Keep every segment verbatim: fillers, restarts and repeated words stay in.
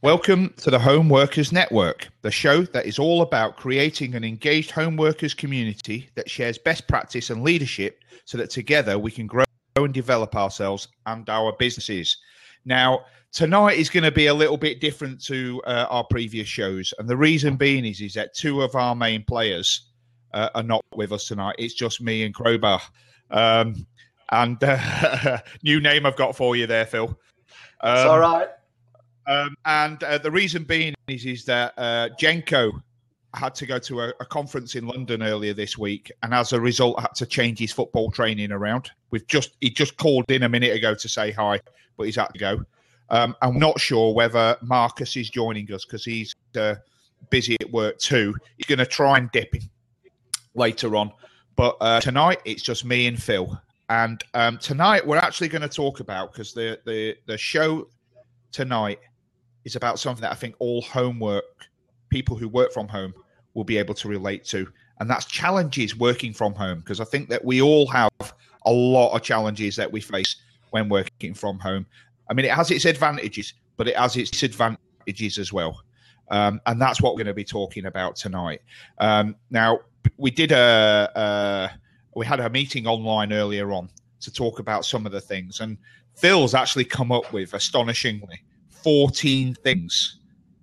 Welcome to the Home Workers Network, the show that is all about creating an engaged home workers community that shares best practice and leadership so that together we can grow and develop ourselves and our businesses. Now, tonight is going to be a little bit different to uh, our previous shows. And the reason being is, is that two of our main players uh, are not with us tonight. It's just me and Crowbar. Um, and uh, new name I've got for you there, Phil. Um, it's all right. Um, and uh, the reason being is, is that uh, Jenko had to go to a, a conference in London earlier this week, and as a result, had to change his football training around. We've just he just called in a minute ago to say hi, but he's had to go. Um, I'm not sure whether Marcus is joining us because he's uh, busy at work too. He's going to try and dip in later on, but uh, tonight it's just me and Phil. And um, tonight we're actually going to talk about, because the the the show tonight is about something that I think all homework people who work from home will be able to relate to, and that's challenges working from home, because I think that we all have a lot of challenges that we face when working from home. I mean, it has its advantages, but it has its disadvantages as well, um, and that's what we're going to be talking about tonight. Um, now, we did a, a we had a meeting online earlier on to talk about some of the things, and Phil's actually come up with, astonishingly, fourteen things,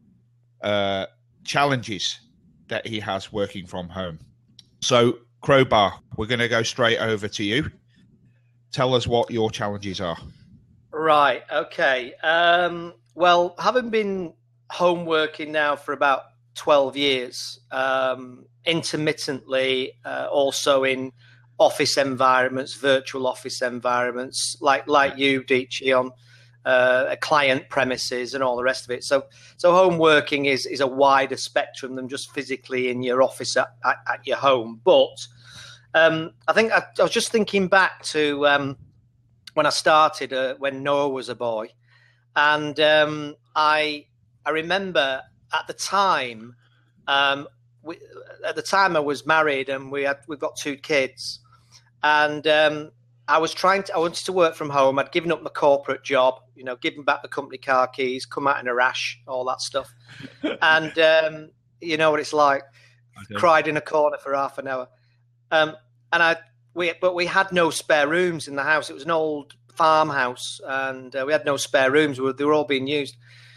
uh, challenges that he has working from home. So, Crowbar, we're going to go straight over to you. Tell us what your challenges are. Right, okay. Um, well, having been home working now for about twelve years, um, intermittently, uh, also in office environments, virtual office environments, like like you, Deitchi, on uh, client premises and all the rest of it. So, so home working is is a wider spectrum than just physically in your office at, at, at your home. But um, I think I, I was just thinking back to um, when I started, uh, when Noah was a boy, and um, I I remember at the time, um, we, at the time I was married and we had we've got two kids. And um, I was trying to, I wanted to work from home. I'd given up my corporate job, you know, given back the company car keys, come out in a rash, all that stuff. And um, you know what it's like, okay. Cried in a corner for half an hour. Um, and I, we, but we had no spare rooms in the house. It was an old farmhouse and uh, we had no spare rooms. We were, they were all being used.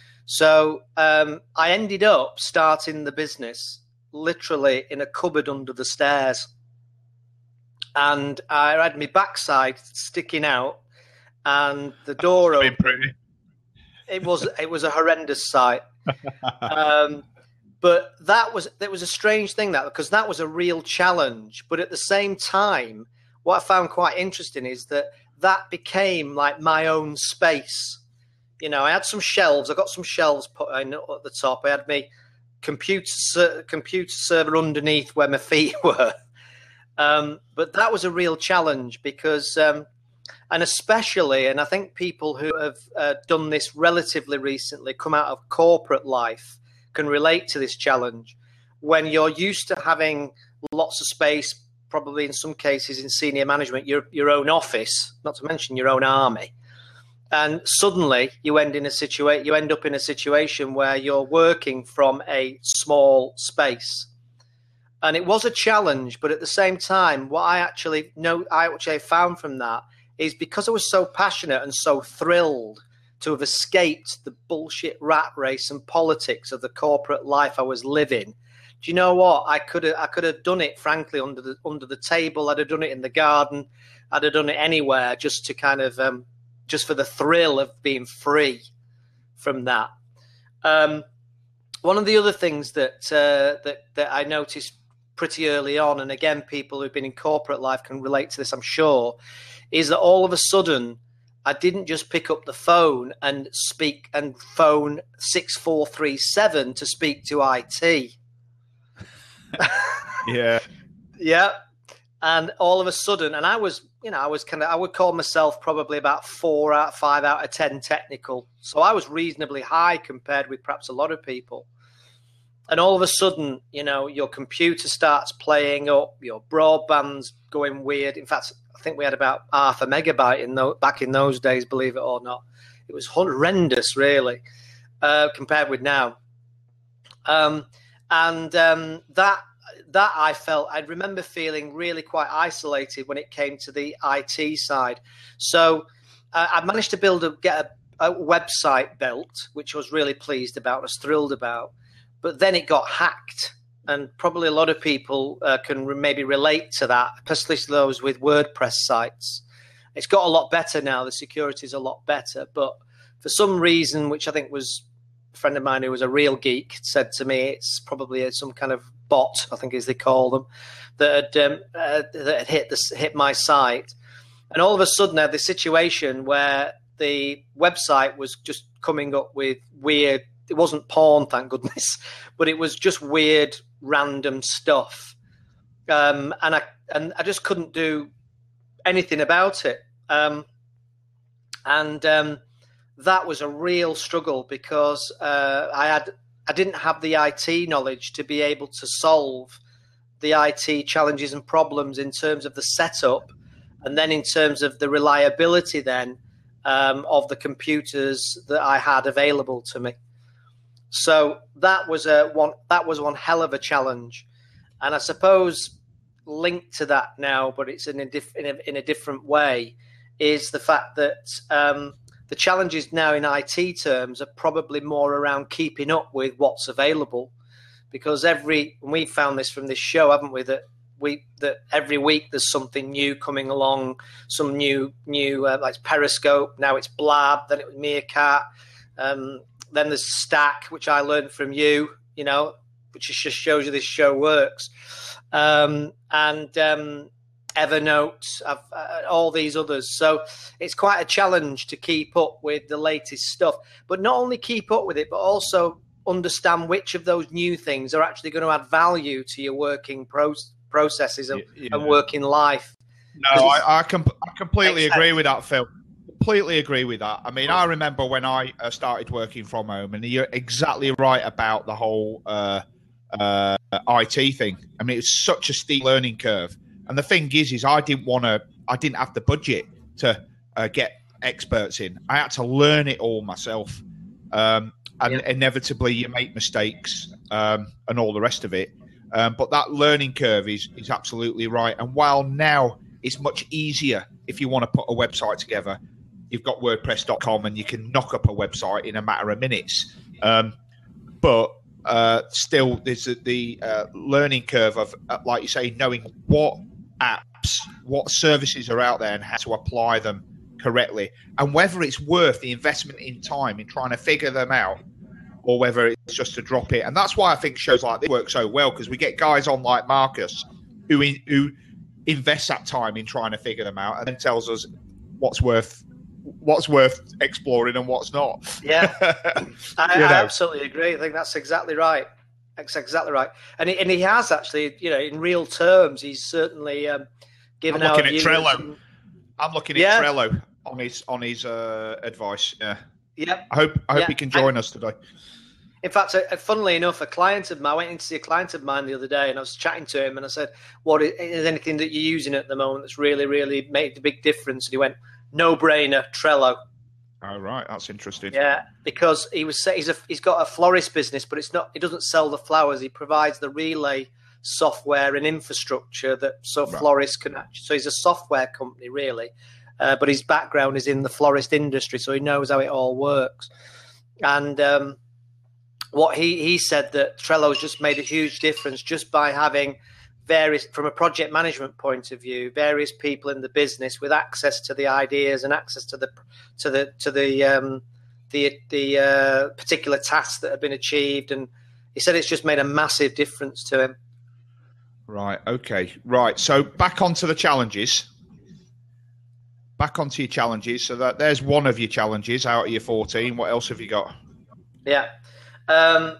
So um, I ended up starting the business literally in a cupboard under the stairs. And I had my backside sticking out, and the door open. Pretty. It was it was a horrendous sight. um, but that was it was a strange thing that because that was a real challenge. But at the same time, what I found quite interesting is that that became like my own space. You know, I had some shelves. I got some shelves put in at the top. I had my computer computer server underneath where my feet were. Um, but that was a real challenge because, um, and especially, and I think people who have uh, done this relatively recently, come out of corporate life, can relate to this challenge. When you're used to having lots of space, probably in some cases in senior management, your your own office, not to mention your own army, and suddenly you end in a situation, you end up in a situation where you're working from a small space. And it was a challenge, but at the same time, what I actually know, I actually found from that is because I was so passionate and so thrilled to have escaped the bullshit rat race and politics of the corporate life I was living. Do you know what? I could have, I could have done it, frankly, under the under the table. I'd have done it in the garden. I'd have done it anywhere, just to kind of, um, just for the thrill of being free from that. Um, one of the other things that uh, that that I noticed pretty early on, and again, people who've been in corporate life can relate to this, I'm sure, is that all of a sudden, I didn't just pick up the phone and speak and phone six four three seven to speak to I T. Yeah. Yeah. And all of a sudden, and I was, you know, I was kind of, I would call myself probably about four out, five out of ten technical. So I was reasonably high compared with perhaps a lot of people. And all of a sudden, you know, your computer starts playing up, your broadband's going weird. In fact, I think we had about half a megabyte in the, back in those days, believe it or not. It was horrendous, really. uh, compared with now. Um, and um, that that I felt, I remember feeling really quite isolated when it came to the I T side. So uh, I managed to build a get a, a website built, which I was really pleased about, I was thrilled about. But then it got hacked. And probably a lot of people uh, can re- maybe relate to that, especially those with WordPress sites. It's got a lot better now. The security is a lot better. But for some reason, which I think was a friend of mine who was a real geek said to me, it's probably a, some kind of bot, I think as they call them, that had, um, uh, that had hit, the, hit my site. And all of a sudden I had this situation where the website was just coming up with weird, it wasn't porn, thank goodness, but it was just weird, random stuff. Um, and I and I just couldn't do anything about it. Um, and um, that was a real struggle because uh, I had I didn't have the I T knowledge to be able to solve the I T challenges and problems in terms of the setup, and then in terms of the reliability then um, of the computers that I had available to me. So that was a one. That was one hell of a challenge, and I suppose linked to that now, but it's in a, diff, in, a, in a different way, is the fact that um, the challenges now in I T terms are probably more around keeping up with what's available, because every and we found this from this show, haven't we? That we that every week there's something new coming along, some new new uh, like Periscope. Now it's Blab, then it was Meerkat. Um, Then there's Stack, which I learned from you, you know, which just shows you this show works. Um, and um, Evernote, I've, uh, all these others. So it's quite a challenge to keep up with the latest stuff. But not only keep up with it, but also understand which of those new things are actually going to add value to your working pro- processes and, yeah. and working life. No, I, I, com- I completely agree with that, Phil. Completely agree with that. I mean, I remember when I uh, started working from home, and you're exactly right about the whole uh, uh, I T thing. I mean, it's such a steep learning curve. And the thing is, is I didn't want to, I didn't have the budget to uh, get experts in. I had to learn it all myself. Um, and yeah. inevitably you make mistakes um, and all the rest of it. Um, but that learning curve is, is absolutely right. And while now it's much easier if you want to put a website together, you've got WordPress dot com and you can knock up a website in a matter of minutes. Um, but uh, still, there's a, the uh, learning curve of, uh, like you say, knowing what apps, what services are out there and how to apply them correctly, and whether it's worth the investment in time in trying to figure them out, or whether it's just to drop it. And that's why I think shows like this work so well, because we get guys on like Marcus who in, who invests that time in trying to figure them out and then tells us what's worth what's worth exploring and what's not. Yeah, I, I absolutely agree. I think that's exactly right. That's exactly right. And he, and he has actually, you know, in real terms, he's certainly um, given I'm out. looking at Trello. And, I'm looking yeah. at Trello on his on his uh, advice. Yeah. Yep. I hope I hope yeah. he can join I, us today. In fact, uh, funnily enough, a client of mine, I went in to see a client of mine the other day, and I was chatting to him, and I said, "What is, is anything that you're using at the moment that's really, really made a big difference?" And he went, "No brainer, Trello." Oh, right, that's interesting. Yeah, because he was he's a, he's got a florist business, but it's not. He doesn't sell the flowers. He provides the relay software and infrastructure that so right. florists can. So he's a software company, really, uh, but his background is in the florist industry, so he knows how it all works. And um, what he he said that Trello's just made a huge difference just by having various, from a project management point of view, various people in the business with access to the ideas and access to the to the to the um, the the uh, particular tasks that have been achieved. And he said it's just made a massive difference to him. Right. Okay. Right. So back onto the challenges. Back onto your challenges. So that there's one of your challenges out of your fourteen. What else have you got? Yeah. Um,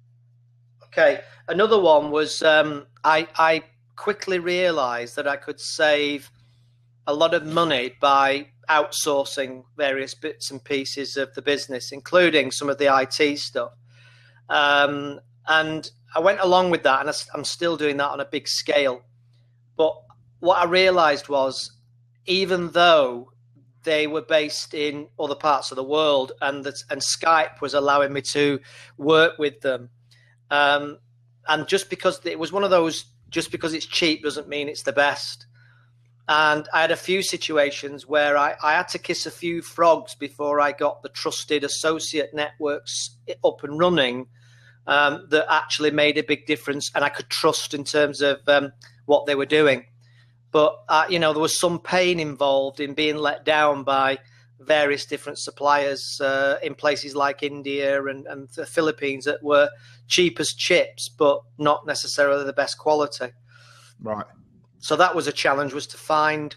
okay. Another one was um, I, I quickly realised that I could save a lot of money by outsourcing various bits and pieces of the business, including some of the I T stuff. Um, and I went along with that, and I, I'm still doing that on a big scale. But what I realised was, even though they were based in other parts of the world, and that and Skype was allowing me to work with them. Um, and just because it was one of those, just because it's cheap doesn't mean it's the best. And I had a few situations where I, I had to kiss a few frogs before I got the trusted associate networks up and running, um, that actually made a big difference, and I could trust in terms of um, what they were doing. But, uh, you know, there was some pain involved in being let down by various different suppliers uh, in places like India and, and the Philippines that were cheap as chips, but not necessarily the best quality. Right. So that was a challenge, was to find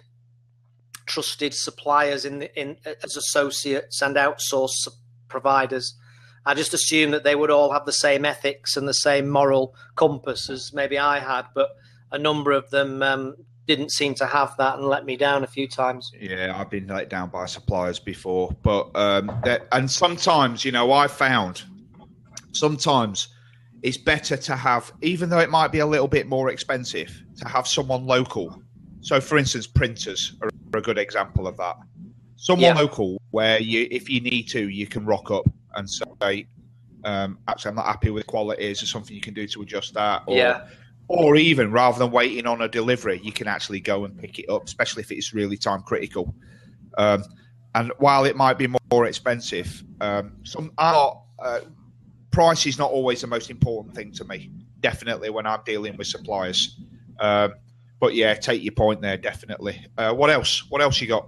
trusted suppliers in, the, in as associates and outsource providers. I just assumed that they would all have the same ethics and the same moral compass as maybe I had, but a number of them um, didn't seem to have that and let me down a few times. Yeah, I've been let down by suppliers before, but um, that, and sometimes, you know, I found sometimes it's better to have, even though it might be a little bit more expensive, to have someone local. So, for instance, printers are a good example of that. Someone yeah. local where you, if you need to, you can rock up and say, um, actually, I'm not happy with the quality. Is there something you can do to adjust that? Or, yeah. Or even rather than waiting on a delivery, you can actually go and pick it up, especially if it's really time critical. Um, and while it might be more expensive, um, some are, uh, price is not always the most important thing to me. Definitely when I'm dealing with suppliers. Um, but yeah, take your point there. Definitely. Uh, what else? What else you got?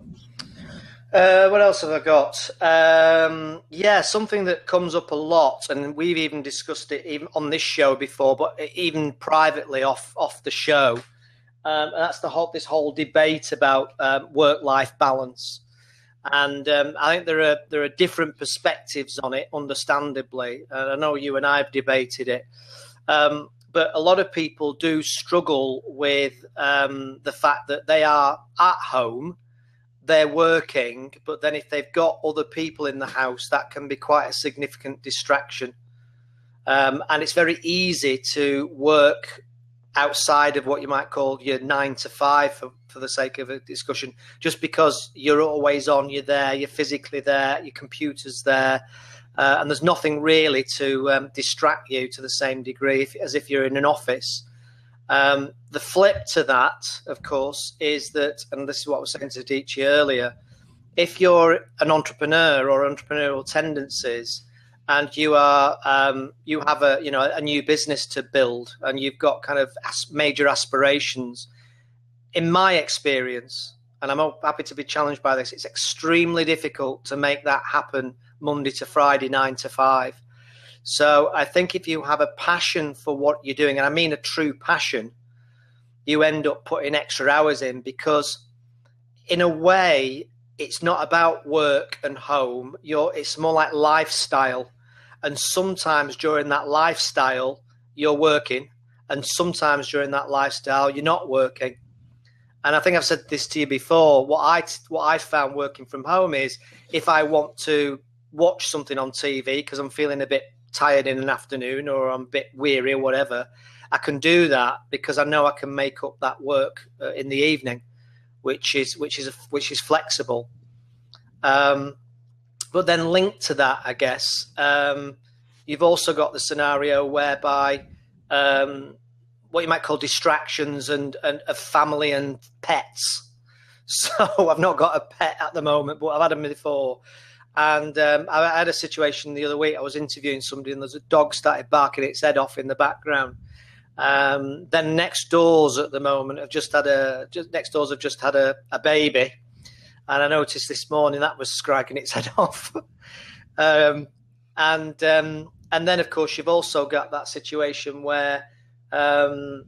Uh, what else have I got? Um, yeah, something that comes up a lot, and we've even discussed it even on this show before, but even privately off off the show. Um, and that's the whole this whole debate about um, work-life balance. And um, I think there are there are different perspectives on it, understandably. And I know you and I have debated it, um, but a lot of people do struggle with um, the fact that they are at home. They're working, but then if they've got other people in the house, that can be quite a significant distraction. Um, and it's very easy to work outside of what you might call your nine to five, for, for the sake of a discussion, just because you're always on, you're there, you're physically there, your computer's there, uh, and there's nothing really to um, distract you to the same degree if, as if you're in an office. Um, the flip to that, of course, is that, and this is what I was saying to Dici earlier, if you're an entrepreneur or entrepreneurial tendencies and you are, um, you have a, you know, a new business to build and you've got kind of as- major aspirations, in my experience, and I'm happy to be challenged by this, it's extremely difficult to make that happen Monday to Friday, nine to five. So I think if you have a passion for what you're doing, and I mean a true passion, you end up putting extra hours in, because in a way, it's not about work and home. You're, it's more like lifestyle. And sometimes during that lifestyle, you're working. And sometimes during that lifestyle, you're not working. And I think I've said this to you before. What I, what I found working from home is if I want to watch something on T V because I'm feeling a bit tired in an afternoon or I'm a bit weary or whatever, I can do that because I know I can make up that work uh, in the evening, which is which is a, which is flexible. Um, but then linked to that, I guess, um, you've also got the scenario whereby um, what you might call distractions and, and of family and pets. So I've not got a pet at the moment, but I've had them before. And um, I had a situation the other week. I was interviewing somebody and there's a dog started barking its head off in the background. Um, then next doors at the moment have just had a just next doors have just had a, a baby, and I noticed this morning that was striking its head off. um, and um, and then of course you've also got that situation where um,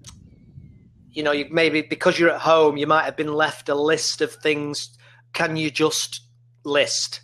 you know you maybe because you're at home you might have been left a list of things. Can you just list?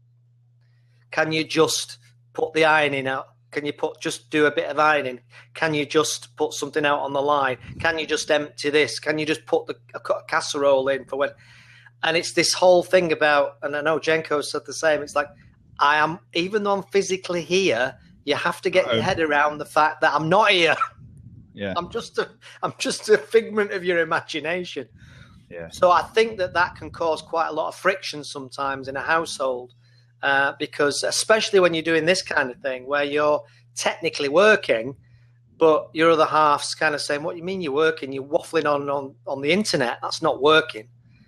Can you just put the ironing out? Can you put just do a bit of ironing? Can you just put something out on the line? Can you just empty this? Can you just put the a casserole in for when? And it's this whole thing about, and I know Jenko said the same. It's like I am, even though I'm physically here, you have to get your head around the fact that I'm not here. Yeah, I'm just a, I'm just a figment of your imagination. yeah. So I think that that can cause quite a lot of friction sometimes in a household, uh, because especially when you're doing this kind of thing where you're technically working, but your other half's kind of saying, "What do you mean you're working? You're waffling on on, on the internet. That's not working."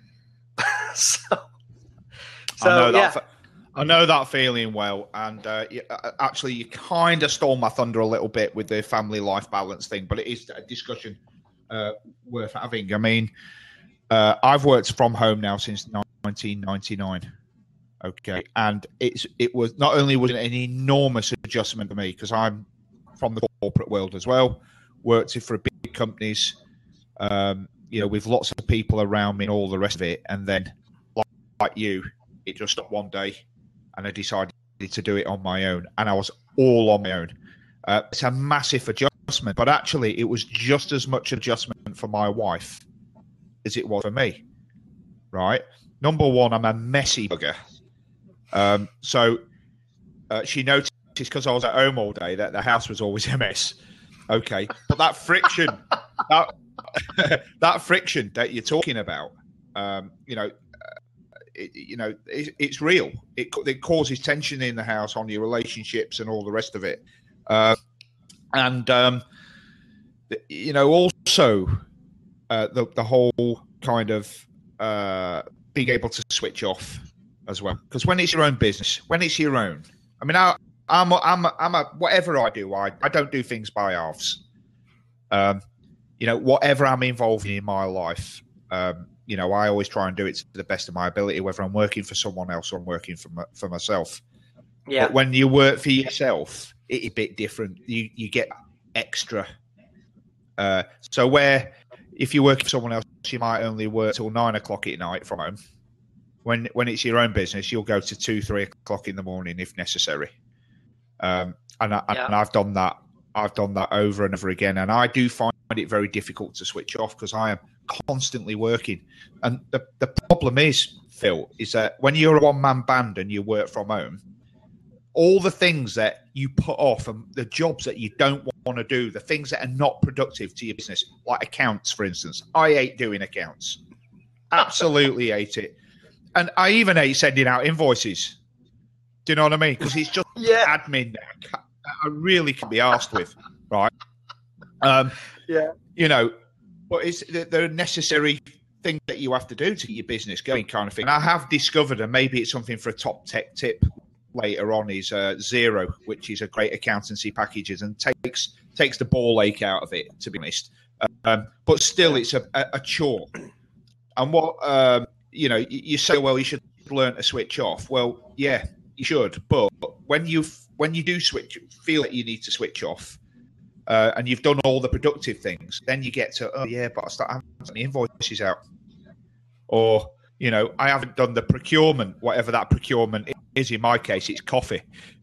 so, so I know that. yeah. Fe- I know that feeling well, and uh, you, uh, actually, you kind of stole my thunder a little bit with the family life balance thing, but it is a discussion uh, worth having. I mean, uh, I've worked from home now since nineteen ninety-nine. Okay, and it's it was not only was it an enormous adjustment for me because I'm from the corporate world as well, worked for big companies, um, you know, with lots of people around me and all the rest of it, and then like, like you, it just stopped one day. And I decided to do it on my own. And I was all on my own. Uh, it's a massive adjustment. But actually, it was just as much adjustment for my wife as it was for me. Right? Number one, I'm a messy bugger. Um, so uh, she noticed because I was at home all day that the house was always a mess. Okay. But that friction, that, that friction that you're talking about, um, you know, It, you know, it, it's real. It, it causes tension in the house on your relationships and all the rest of it. Uh, and, um, you know, also uh, the, the whole kind of uh, being able to switch off as well. Because when it's your own business, when it's your own, I mean, I, I'm, a, I'm, a, I'm a, whatever I do, I, I don't do things by halves. Um, you know, whatever I'm involved in in my life, um, you know, I always try and do it to the best of my ability, whether I'm working for someone else or I'm working for, my, for myself. Yeah. But when you work for yourself, it's a bit different. You you get extra. Uh, so where if you work for someone else, you might only work till nine o'clock at night from home. When when it's your own business, you'll go to two, three o'clock in the morning if necessary. Um, and, I, yeah. and I've done that. I've done that over and over again, and I do find it very difficult to switch off because I am constantly working. And the, the problem is, Phil, is that when you're a one-man band and you work from home, all the things that you put off and the jobs that you don't want to do, the things that are not productive to your business, like accounts, for instance. I hate doing accounts. Absolutely hate it. And I even hate sending out invoices. Do you know what I mean? Because it's just yeah. admin that I really can be arsed with, right? Um, yeah. You know, but it's they're necessary things that you have to do to get your business going, kind of thing. And I have discovered, and maybe it's something for a top tech tip later on, is uh, Xero, which is a great accountancy package and takes takes the ball ache out of it, to be honest. Um, but still, it's a, a, a chore. And what um, you know, you say, well, you should learn to switch off. Well, yeah, you should. But when you when you do switch, feel that you need to switch off. Uh, and you've done all the productive things, then you get to, oh, yeah, but I start having the invoices out. Or, you know, I haven't done the procurement, whatever that procurement is. In my case, it's coffee.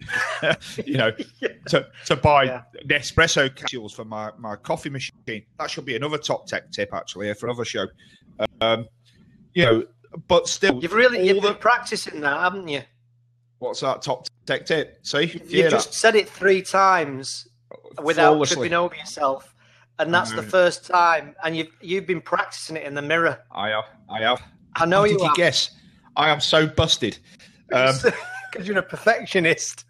you know, yeah. to, to buy yeah. Nespresso capsules for my, my coffee machine. That should be another top tech tip, actually, for another show. Um, you know, but still. You've really you've the, been practicing that, haven't you? What's that top tech tip? See? You've you just that? said it three times. Without Flawlessly. tripping over yourself, and that's the first time. And you've you've been practicing it in the mirror. I have, I have. I know How you. Did you have. guess? I am so busted because um, you're a perfectionist.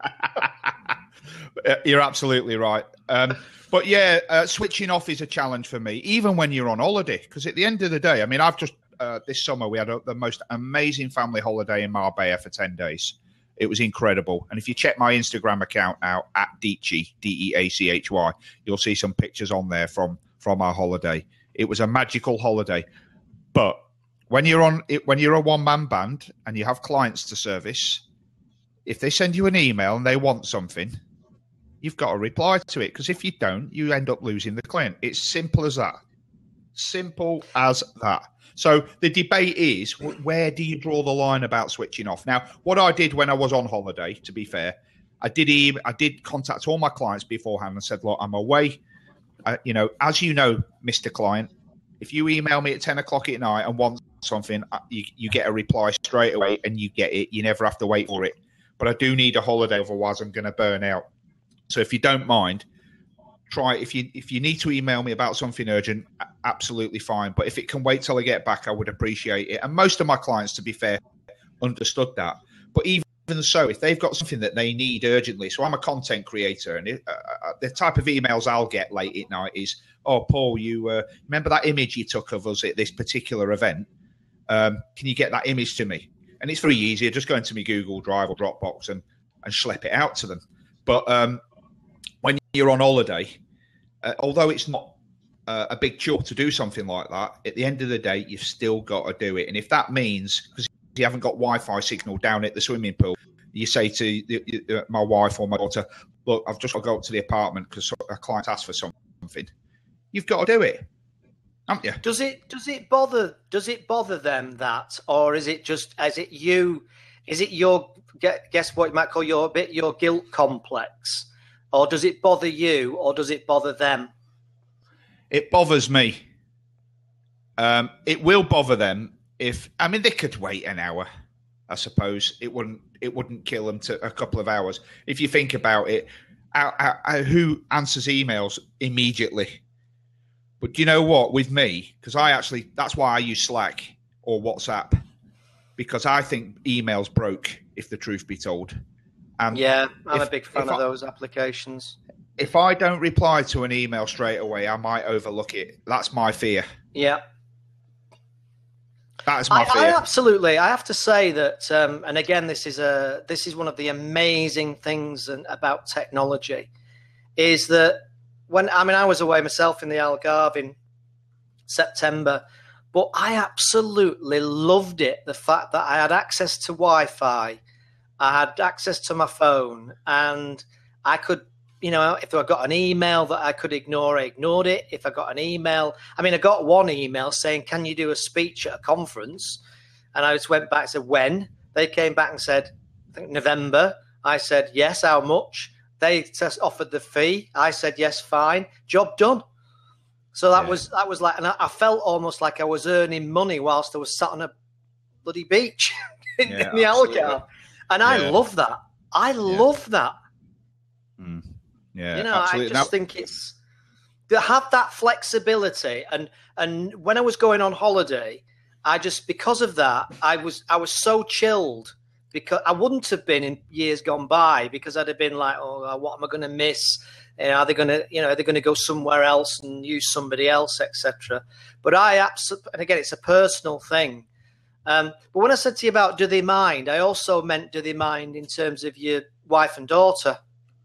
You're absolutely right. Um, but yeah, uh, switching off is a challenge for me, even when you're on holiday. Because at the end of the day, I mean, I've just uh, this summer we had a, the most amazing family holiday in Marbella for ten days. It was incredible. And if you check my Instagram account now, at Deachy, D E A C H Y, you'll see some pictures on there from, from our holiday. It was a magical holiday. But when you're on it, when you're a one-man band and you have clients to service, if they send you an email and they want something, you've got to reply to it. Because if you don't, you end up losing the client. It's simple as that. Simple as that. So the debate is, where do you draw the line about switching off? Now, what I did when I was on holiday, to be fair, I did even, I did contact all my clients beforehand and said, look, I'm away. Uh, you know, as you know, Mister Client, if you email me at ten o'clock at night and want something, you, you get a reply straight away and you get it. You never have to wait for it. But I do need a holiday, otherwise I'm going to burn out. So if you don't mind, try if you if you need to email me about something urgent, absolutely fine. But if it can wait till I get back, I would appreciate it. And most of my clients, to be fair, understood that. But even so, if they've got something that they need urgently, so I'm a content creator, and it, uh, the type of emails I'll get late at night is, "Oh, Paul, you uh, remember that image you took of us at this particular event? Um, can you get that image to me?" And it's very easy. Just go into my Google Drive or Dropbox and and schlep it out to them. But um, when you're on holiday, uh, although it's not uh, a big chore to do something like that, at the end of the day, you've still got to do it. And if that means, because you haven't got Wi-Fi signal down at the swimming pool, you say to the, uh, my wife or my daughter, "Look, I've just got to go up to the apartment because a client asked for something." You've got to do it, haven't you? Does it does it bother does it bother them that, or is it just is it you? Is it your guess what you might call your bit your guilt complex, or does it bother you, or does it bother them? It bothers me. Um, it will bother them if I mean they could wait an hour. I suppose it wouldn't it wouldn't kill them to a couple of hours if you think about it. I, I, I, who answers emails immediately? But do you know what? With me, because I actually that's why I use Slack or WhatsApp. Because I think emails broke, if the truth be told. And yeah, I'm if, a big fan of I, those applications. If I don't reply to an email straight away, I might overlook it. That's my fear. Yeah. That is my I, fear. I absolutely. I have to say that, um, and again, this is a this is one of the amazing things about technology, is that when I mean I was away myself in the Algarve in September. But I absolutely loved it, the fact that I had access to Wi-Fi, I had access to my phone, and I could, you know, if I got an email that I could ignore, I ignored it. If I got an email, I mean, I got one email saying, "Can you do a speech at a conference?" And I just went back and said, "When?" They came back and said, I think November. I said, "Yes, how much?" They just offered the fee. I said, "Yes, fine." Job done. So that yeah. was that was like, and I, I felt almost like I was earning money whilst I was sat on a bloody beach in, yeah, in the Algarve, and yeah. I love that. I yeah. love that. Mm. Yeah, you know, absolutely. I just now- think it's to have that flexibility. And and when I was going on holiday, I just because of that, I was I was so chilled because I wouldn't have been in years gone by because I'd have been like, "Oh, what am I going to miss? You know, are they going to, you know, are they going to go somewhere else and use somebody else, et cetera" But I absolutely, and again, it's a personal thing. Um, but when I said to you about do they mind, I also meant do they mind in terms of your wife and daughter.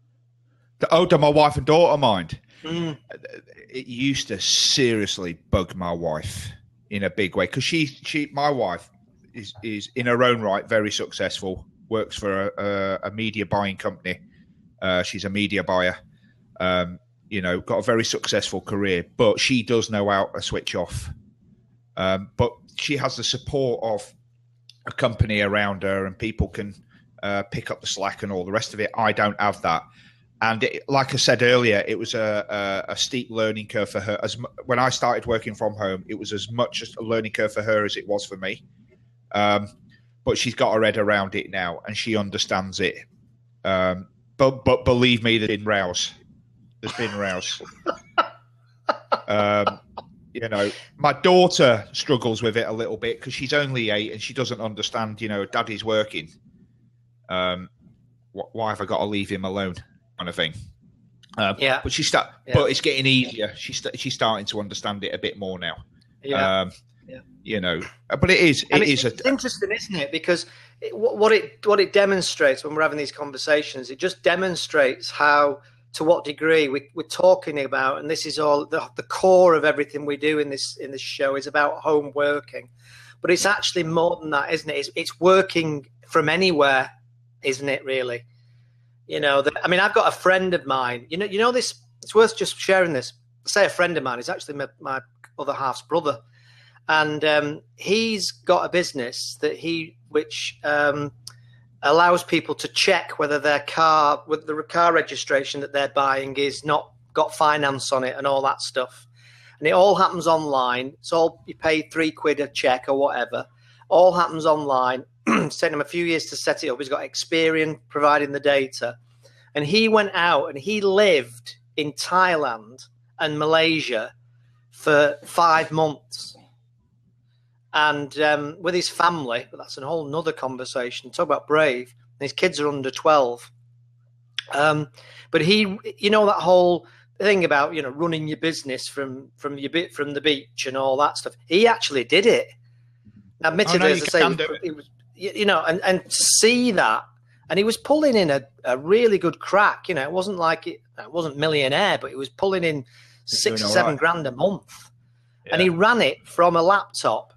Oh, do my wife and daughter mind? Mm. It used to seriously bug my wife in a big way because she, she, my wife is is in her own right very successful. Works for a, a, a media buying company. Uh, she's a media buyer. Um, you know, got a very successful career, but she does know how to switch off. Um, but she has the support of a company around her and people can uh, pick up the slack and all the rest of it. I don't have that. And it, like I said earlier, it was a, a, a steep learning curve for her. As when I started working from home, it was as much a learning curve for her as it was for me. Um, but she's got her head around it now and she understands it. Um, but, but believe me, there's been rows. There's been rows. um, you know, my daughter struggles with it a little bit because she's only eight and she doesn't understand, you know, daddy's working. Um, wh- why have I got to leave him alone? Kind of thing. Um, yeah. But she start, yeah. But it's getting easier. She's st- she's starting to understand it a bit more now. Yeah. Um, yeah. You know, but it is. It and is. It's, a, it's a, interesting, isn't it? Because it, what it what it demonstrates when we're having these conversations, it just demonstrates how. To what degree we, we're talking about, and this is all the, the core of everything we do in this in this show is about home working, but it's actually more than that, isn't it? It's, it's working from anywhere, isn't it? Really, you know. The, I mean, I've got a friend of mine. You know, you know this. It's worth just sharing this. Say a friend of mine is actually my, my other half's brother, and um, he's got a business that he which. Um, allows people to check whether their car, with the car registration that they're buying is not got finance on it and all that stuff. And it all happens online. It's all, you pay three quid a check or whatever. All happens online. It's taken him a few years to set it up. He's got experience providing the data. And he went out and he lived in Thailand and Malaysia for five months. And um, with his family, but that's a whole nother conversation. Talk about brave. And his kids are under twelve. Um, but he, you know, that whole thing about, you know, running your business from from your bit from the beach and all that stuff. He actually did it. Admittedly, oh, no, as I say, it was, it was, you know, and and to see that, and he was pulling in a, a really good crack. You know, it wasn't like it, it wasn't millionaire, but he was pulling in six or seven right. grand a month, yeah. and he ran it from a laptop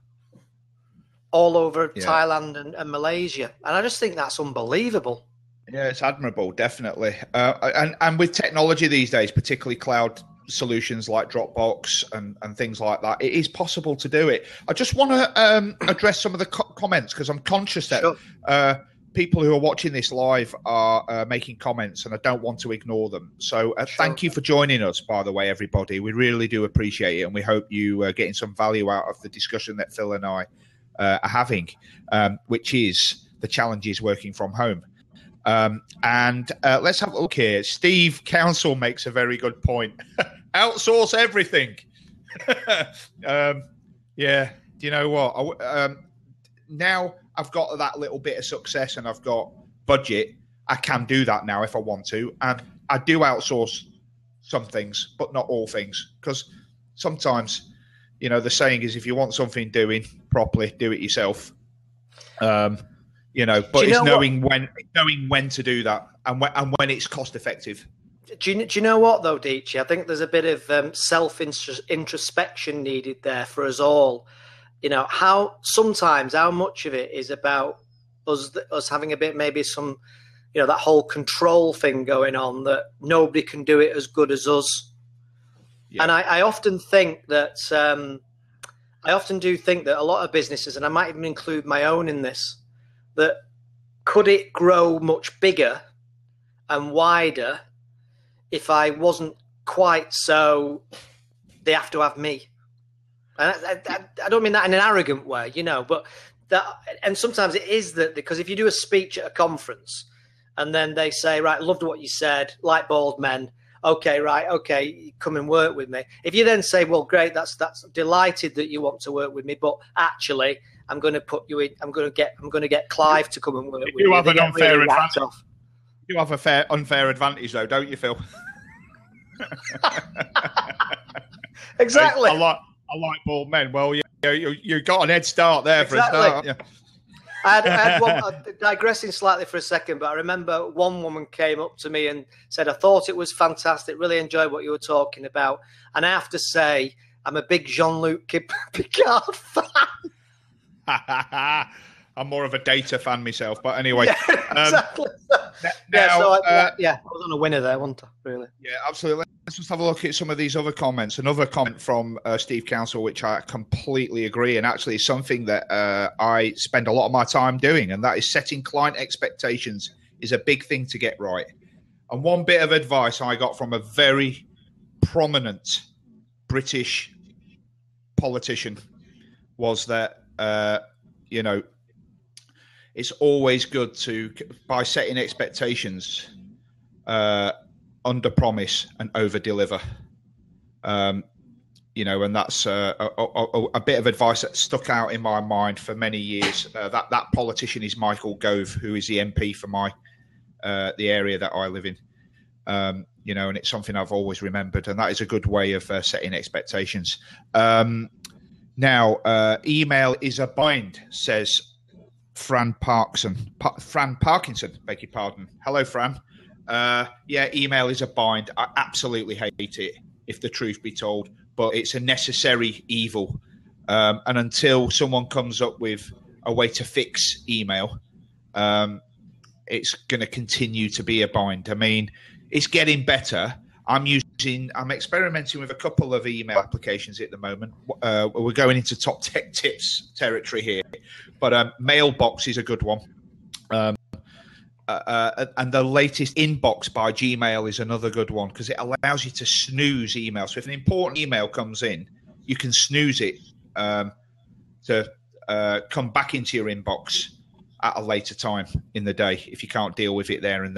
all over yeah. Thailand and, and Malaysia, and I just think that's unbelievable. Yeah, it's admirable, definitely. Uh, and and with technology these days, particularly cloud solutions like Dropbox and, and things like that, it is possible to do it. I just want to um, address some of the co- comments because I'm conscious that sure. uh, people who are watching this live are uh, making comments and I don't want to ignore them. So uh, sure. thank you for joining us, by the way, everybody. We really do appreciate it and we hope you are getting some value out of the discussion that Phil and I uh, are having, um, which is the challenges working from home. Um, and uh, let's have a look here. Steve Council makes a very good point. Outsource everything. um, yeah. Do you know what? I, um, now I've got that little bit of success and I've got budget. I can do that now if I want to. And I do outsource some things, but not all things. Because sometimes, you know, the saying is if you want something doing properly, do it yourself. Um You know, but you it's know knowing what? when knowing when to do that and when, and when it's cost effective. Do you, do you know what, though, Deitchy? I think there's a bit of um, self-introspection needed there for us all. You know, how sometimes how much of it is about us us having a bit, maybe some, you know, that whole control thing going on that nobody can do it as good as us. Yeah. And I, I often think that, um, I often do think that a lot of businesses, and I might even include my own in this, that could it grow much bigger and wider if I wasn't quite so they have to have me. And I, I, I don't mean that in an arrogant way, you know, but that, and sometimes it is that because if you do a speech at a conference and then they say, right, loved what you said, like bald men. Okay, right. Okay. Come and work with me. If you then say, well, great, that's, that's delighted that you want to work with me, but actually I'm going to put you in, I'm going to get, I'm going to get Clive to come and work you with you. You have an unfair really advantage. Off. You have a fair, unfair advantage though, don't you, Phil? Exactly. I, I like, I like bald men. Well, you, you, you got an head start there exactly. for a start. Yeah. I had, I had one, uh, digressing slightly for a second, but I remember one woman came up to me and said, I thought it was fantastic, really enjoyed what you were talking about. And I have to say, I'm a big Jean-Luc Picard fan. I'm more of a Data fan myself, but anyway. Yeah, exactly. Um, now, yeah, so I, uh, yeah, I was on a winner there, wasn't I? Really? Yeah, absolutely. Let's just have a look at some of these other comments. Another comment from uh, Steve Council, which I completely agree, and actually is something that uh, I spend a lot of my time doing, and that is setting client expectations is a big thing to get right. And one bit of advice I got from a very prominent British politician was that, uh, you know, it's always good to, by setting expectations, uh, under promise and over deliver. Um, you know, and that's uh, a, a, a bit of advice that stuck out in my mind for many years. Uh, that that politician is Michael Gove, who is the M P for my uh, the area that I live in. Um, you know, and it's something I've always remembered, and that is a good way of uh, setting expectations. Um, now, uh, email is a bind, says Fran Parkinson. Pa- Fran Parkinson, beg your pardon. Hello, Fran. Uh, yeah, email is a bind. I absolutely hate it, if the truth be told, but it's a necessary evil. Um, and until someone comes up with a way to fix email, um, it's going to continue to be a bind. I mean, it's getting better. I'm using, I'm experimenting with a couple of email applications at the moment. Uh, we're going into top tech tips territory here, but um, Mailbox is a good one. Um, uh, and the latest Inbox by Gmail is another good one because it allows you to snooze email. So if an important email comes in, you can snooze it um, to uh, come back into your inbox at a later time in the day if you can't deal with it there and then.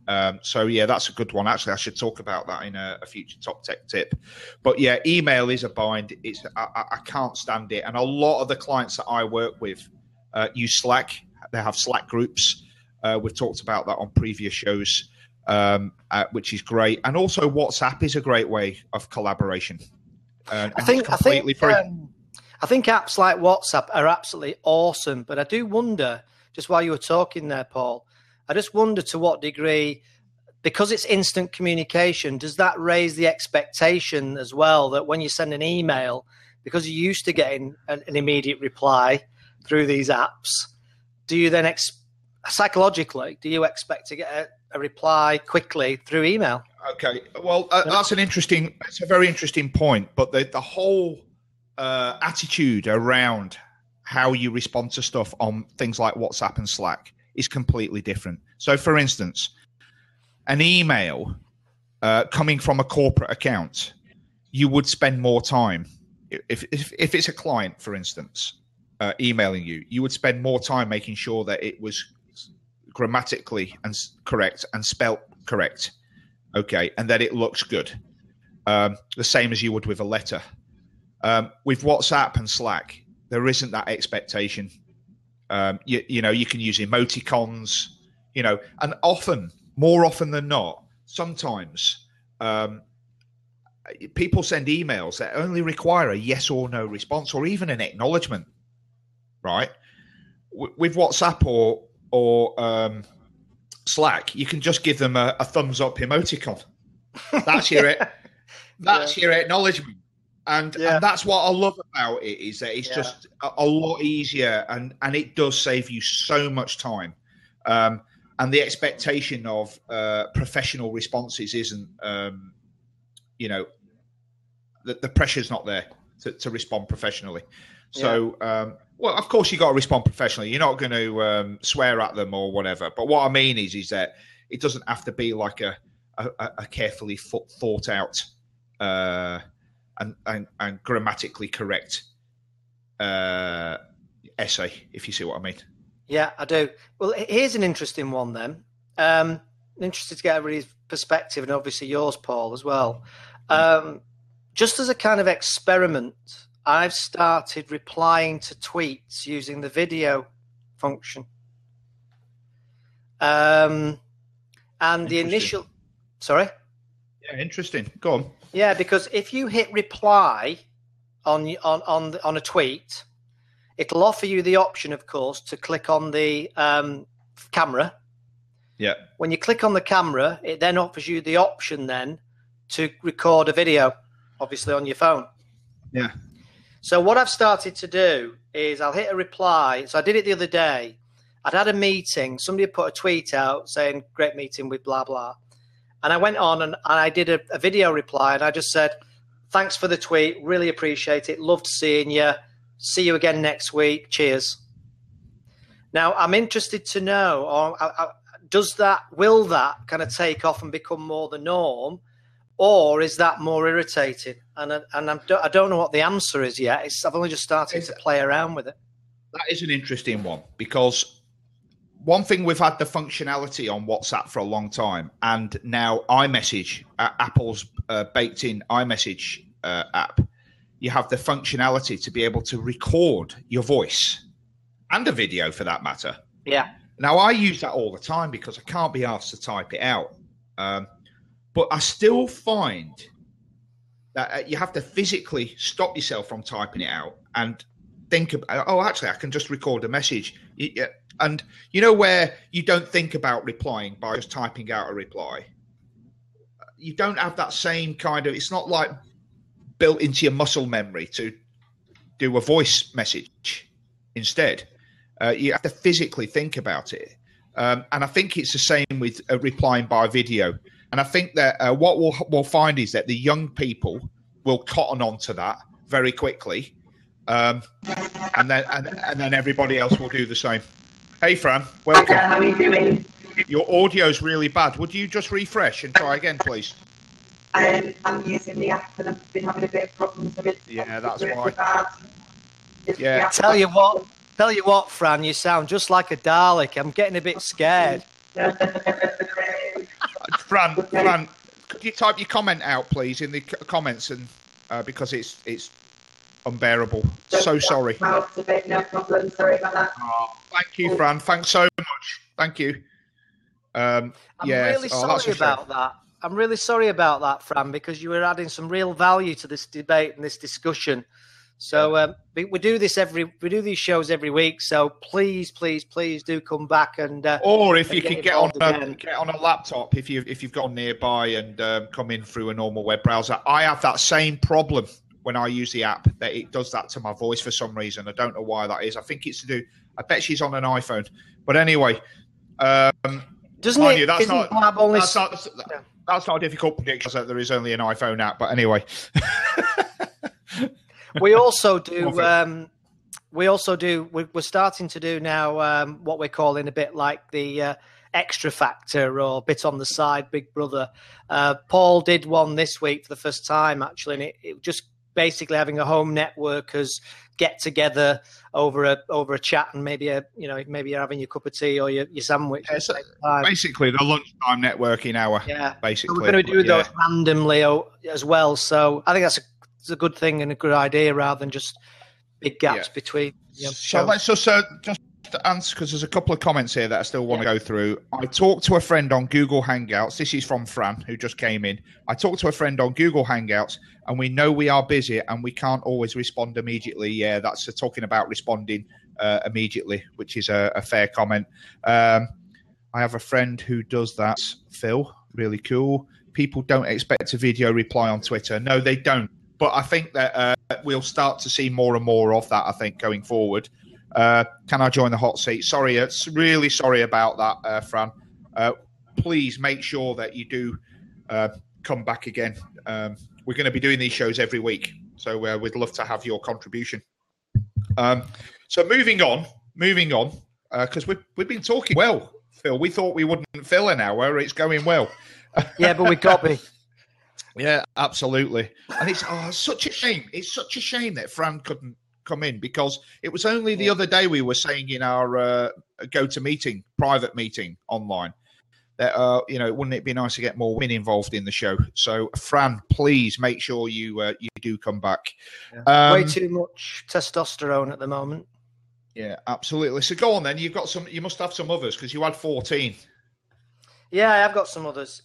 Um, so yeah, that's a good one. Actually, I should talk about that in a, a future Top Tech tip. But yeah, email is a bind. It's I, I can't stand it, and a lot of the clients that I work with uh, use Slack. They have Slack groups. Uh, we've talked about that on previous shows, um, uh, which is great. And also, WhatsApp is a great way of collaboration. Uh, I think I think um, I think apps like WhatsApp are absolutely awesome, but I do wonder, just while you were talking there, Paul, I just wonder to what degree, because it's instant communication, does that raise the expectation as well that when you send an email, because you're used to getting an, an immediate reply through these apps, do you then, ex- psychologically, do you expect to get a, a reply quickly through email? Okay, well, uh, that's an interesting, it's a very interesting point, but the, the whole uh, attitude around how you respond to stuff on things like WhatsApp and Slack is completely different. So, for instance, an email uh, coming from a corporate account, you would spend more time. If if, if it's a client, for instance, uh, emailing you, you would spend more time making sure that it was grammatically and correct and spelt correct, okay, and that it looks good. Um, the same as you would with a letter. Um, with WhatsApp and Slack, there isn't that expectation. Um, you, you know, you can use emoticons, you know, and often, more often than not, sometimes um, people send emails that only require a yes or no response or even an acknowledgement, right? W- with WhatsApp or or um, Slack, you can just give them a, a thumbs up emoticon. That's your that's yeah. your acknowledgement. And, yeah. and that's what I love about it, is that it's yeah. just a, a lot easier, and, and it does save you so much time. Um, and the expectation of uh, professional responses isn't, um, you know, the, the pressure's not there to, to respond professionally. So, yeah. um, well, of course, you got to respond professionally. You're not going to um, swear at them or whatever. But what I mean is, is that it doesn't have to be like a, a, a carefully thought out uh And, and, and grammatically correct uh, essay, if you see what I mean. Yeah, I do. Well, here's an interesting one then. Um, interested to get everybody's perspective, and obviously yours, Paul, as well. Um, just as a kind of experiment, I've started replying to tweets using the video function. Um, and the initial... Sorry? Yeah, interesting. Go on. Yeah, because if you hit reply on on on on a tweet, it'll offer you the option, of course, to click on the um, camera. Yeah. When you click on the camera, it then offers you the option then to record a video, obviously on your phone. Yeah. So what I've started to do is I'll hit a reply. So I did it the other day. I'd had a meeting. Somebody had put a tweet out saying, "Great meeting with blah blah." And I went on and, and I did a, a video reply, and I just said, "Thanks for the tweet. Really appreciate it. Loved seeing you. See you again next week. Cheers." Now, I'm interested to know, or, uh, does that, will that kind of take off and become more the norm, or is that more irritating? And, I, and I'm, I don't know what the answer is yet. It's, I've only just started it's, to play around with it. That is an interesting one, because one thing, we've had the functionality on WhatsApp for a long time, and now iMessage, uh, Apple's uh, baked-in iMessage uh, app, you have the functionality to be able to record your voice and a video, for that matter. Yeah. Now, I use that all the time because I can't be asked to type it out. Um, but I still find that uh, you have to physically stop yourself from typing it out and think about, oh, actually, I can just record a message. Yeah. And you know where you don't think about replying by just typing out a reply? You don't have that same kind of, it's not like built into your muscle memory to do a voice message instead. Uh, you have to physically think about it. Um, and I think it's the same with uh, replying by video. And I think that uh, what we'll, we'll find is that the young people will cotton on to that very quickly. Um, and then and, and then everybody else will do the same. Hey, Fran, welcome. Hi, how are you doing? Your audio's really bad. Would you just refresh and try again, please? Um, I'm using the app and I've been having a bit of problems with it. Yeah, that's why. Bad. Yeah. Tell you what, tell you what, Fran, you sound just like a Dalek. I'm getting a bit scared. Fran, Okay. Fran, could you type your comment out, please, in the c- comments, and uh, because it's it's unbearable. So sorry. No problem. Sorry about that. Oh, thank you, Fran. Thanks so much. Thank you. Um, I'm yeah. really oh, that's sorry a shame. about that. I'm really sorry about that, Fran, because you were adding some real value to this debate and this discussion. So um, we, we do this every we do these shows every week. So please, please, please do come back and. Uh, Or if you get can get on a, again. get on a laptop, if you if you've got nearby and um, come in through a normal web browser. I have that same problem when I use the app, that it does that to my voice for some reason. I don't know why that is. I think it's to do. I bet she's on an iPhone. But anyway, um, doesn't mind it? you, that's isn't not Blab only? that's not that's not a difficult prediction. That there is only an iPhone app. But anyway. We also do. Um, we also do. We're, we're starting to do now um, what we're calling a bit like the uh, extra factor or bit on the side, Big Brother. Uh, Paul did one this week for the first time, actually, and it, it just basically having a home networkers get together over a over a chat and maybe a you know maybe you're having your cup of tea or your, your sandwich. Yeah, so basically, the lunchtime networking hour. Yeah, basically, so we're going to do yeah. those randomly as well. So I think that's a It's a good thing and a good idea rather than just big gaps Yeah. between. You know, so shows. let's just uh, just to answer, because there's a couple of comments here that I still want to go through. I talked to a friend on Google Hangouts. This is from Fran, who just came in. I talked to a friend on Google Hangouts, and we know we are busy and we can't always respond immediately. Yeah, that's uh, talking about responding uh, immediately, which is a, a fair comment. Um, I have a friend who does that, Phil. Really cool. People don't expect a video reply on Twitter. No, they don't. But I think that uh, we'll start to see more and more of that, I think, going forward. Uh, can I join the hot seat? Sorry, it's really sorry about that, uh, Fran. Uh, please make sure that you do uh, come back again. Um, we're going to be doing these shows every week, so uh, we'd love to have your contribution. Um, so moving on, moving on, because uh, we've, we've been talking well, Phil. We thought we wouldn't fill an hour. It's going well. Yeah, but we copy. Yeah, absolutely. And it's oh, such a shame. It's such a shame that Fran couldn't come in, because it was only the other day we were saying in our uh, go-to-meeting, private meeting online, that, uh, you know, wouldn't it be nice to get more women involved in the show? So, Fran, please make sure you uh, you do come back. Yeah. Um, Way too much testosterone at the moment. Yeah, absolutely. So go on then. You've got some. You must have some others, because you had fourteen. Yeah, I have got some others.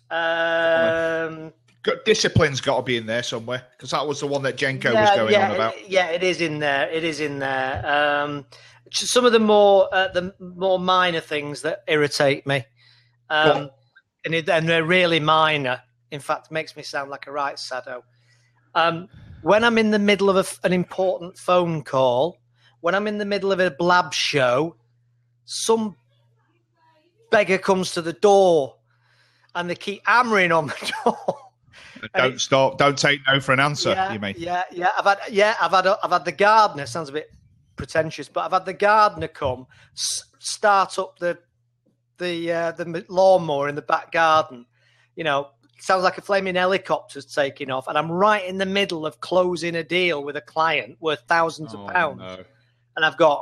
Um, Got, discipline's got to be in there somewhere, because that was the one that Jenko yeah, was going yeah, on about. It, yeah, it is in there. It is in there. Um, some of the more uh, the more minor things that irritate me, um, and, it, and they're really minor. In fact, makes me sound like a right sado. Um, when I'm in the middle of a, an important phone call, when I'm in the middle of a blab show, some beggar comes to the door, and they keep hammering on the door. Don't it, stop. Don't take no for an answer. Yeah, you mean? Yeah, yeah. I've had, yeah, I've had, I've had the gardener. Sounds a bit pretentious, but I've had the gardener come s- start up the the uh, the lawnmower in the back garden. You know, sounds like a flaming helicopter's taking off, and I'm right in the middle of closing a deal with a client worth thousands oh, of pounds, no. and I've got,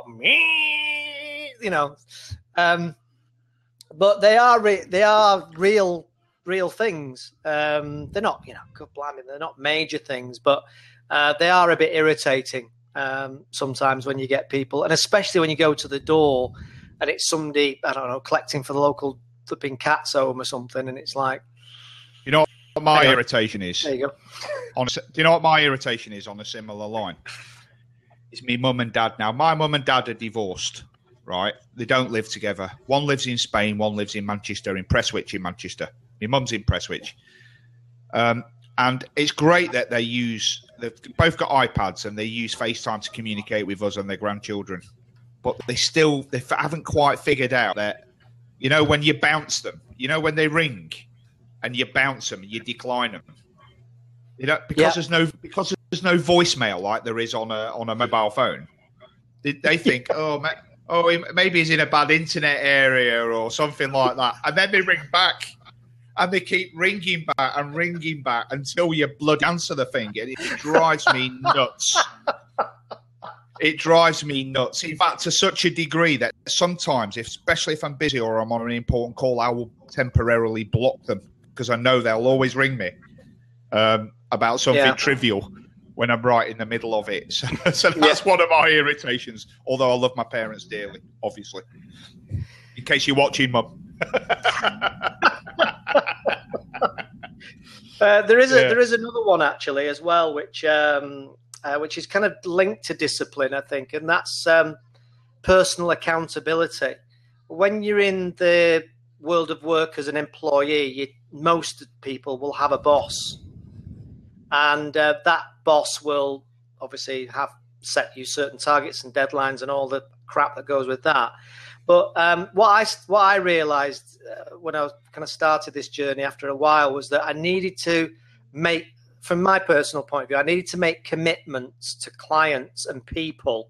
you know, um, but they are re- they are real. real things. Um, they're not, you know, good blimey, they're not major things, but uh, they are a bit irritating um, sometimes when you get people, and especially when you go to the door and it's somebody, I don't know, collecting for the local flipping cats home or something, and it's like, you know what my irritation is? There you go. on a, do you know what my irritation is on a similar line? It's me mum and dad now. My mum and dad are divorced, right? They don't live together. One lives in Spain, one lives in Manchester, in Prestwich in Manchester. My mum's in Prestwich. Um, and it's great that they use, they've both got iPads and they use FaceTime to communicate with us and their grandchildren. But they still, they haven't quite figured out that, you know, when you bounce them, you know, when they ring and you bounce them, you decline them. You know, because yeah. there's no, because there's no voicemail like there is on a, on a mobile phone. They, they think, oh, ma- oh, maybe he's in a bad internet area or something like that. And then they ring back. And they keep ringing back and ringing back until you blood answer the thing. And it drives me nuts. It drives me nuts. In fact, to such a degree that sometimes, especially if I'm busy or I'm on an important call, I will temporarily block them because I know they'll always ring me um, about something yeah. trivial when I'm right in the middle of it. So, so that's yeah. one of my irritations, although I love my parents dearly, obviously. In case you're watching, Mum. uh, there is a, yeah. there is another one, actually, as well, which um, uh, which is kind of linked to discipline, I think, and that's um, personal accountability. When you're in the world of work as an employee, you, most people will have a boss. And uh, that boss will obviously have set you certain targets and deadlines and all the crap that goes with that. But um, what I what I realised uh, when I kind of started this journey after a while was that I needed to make, from my personal point of view, I needed to make commitments to clients and people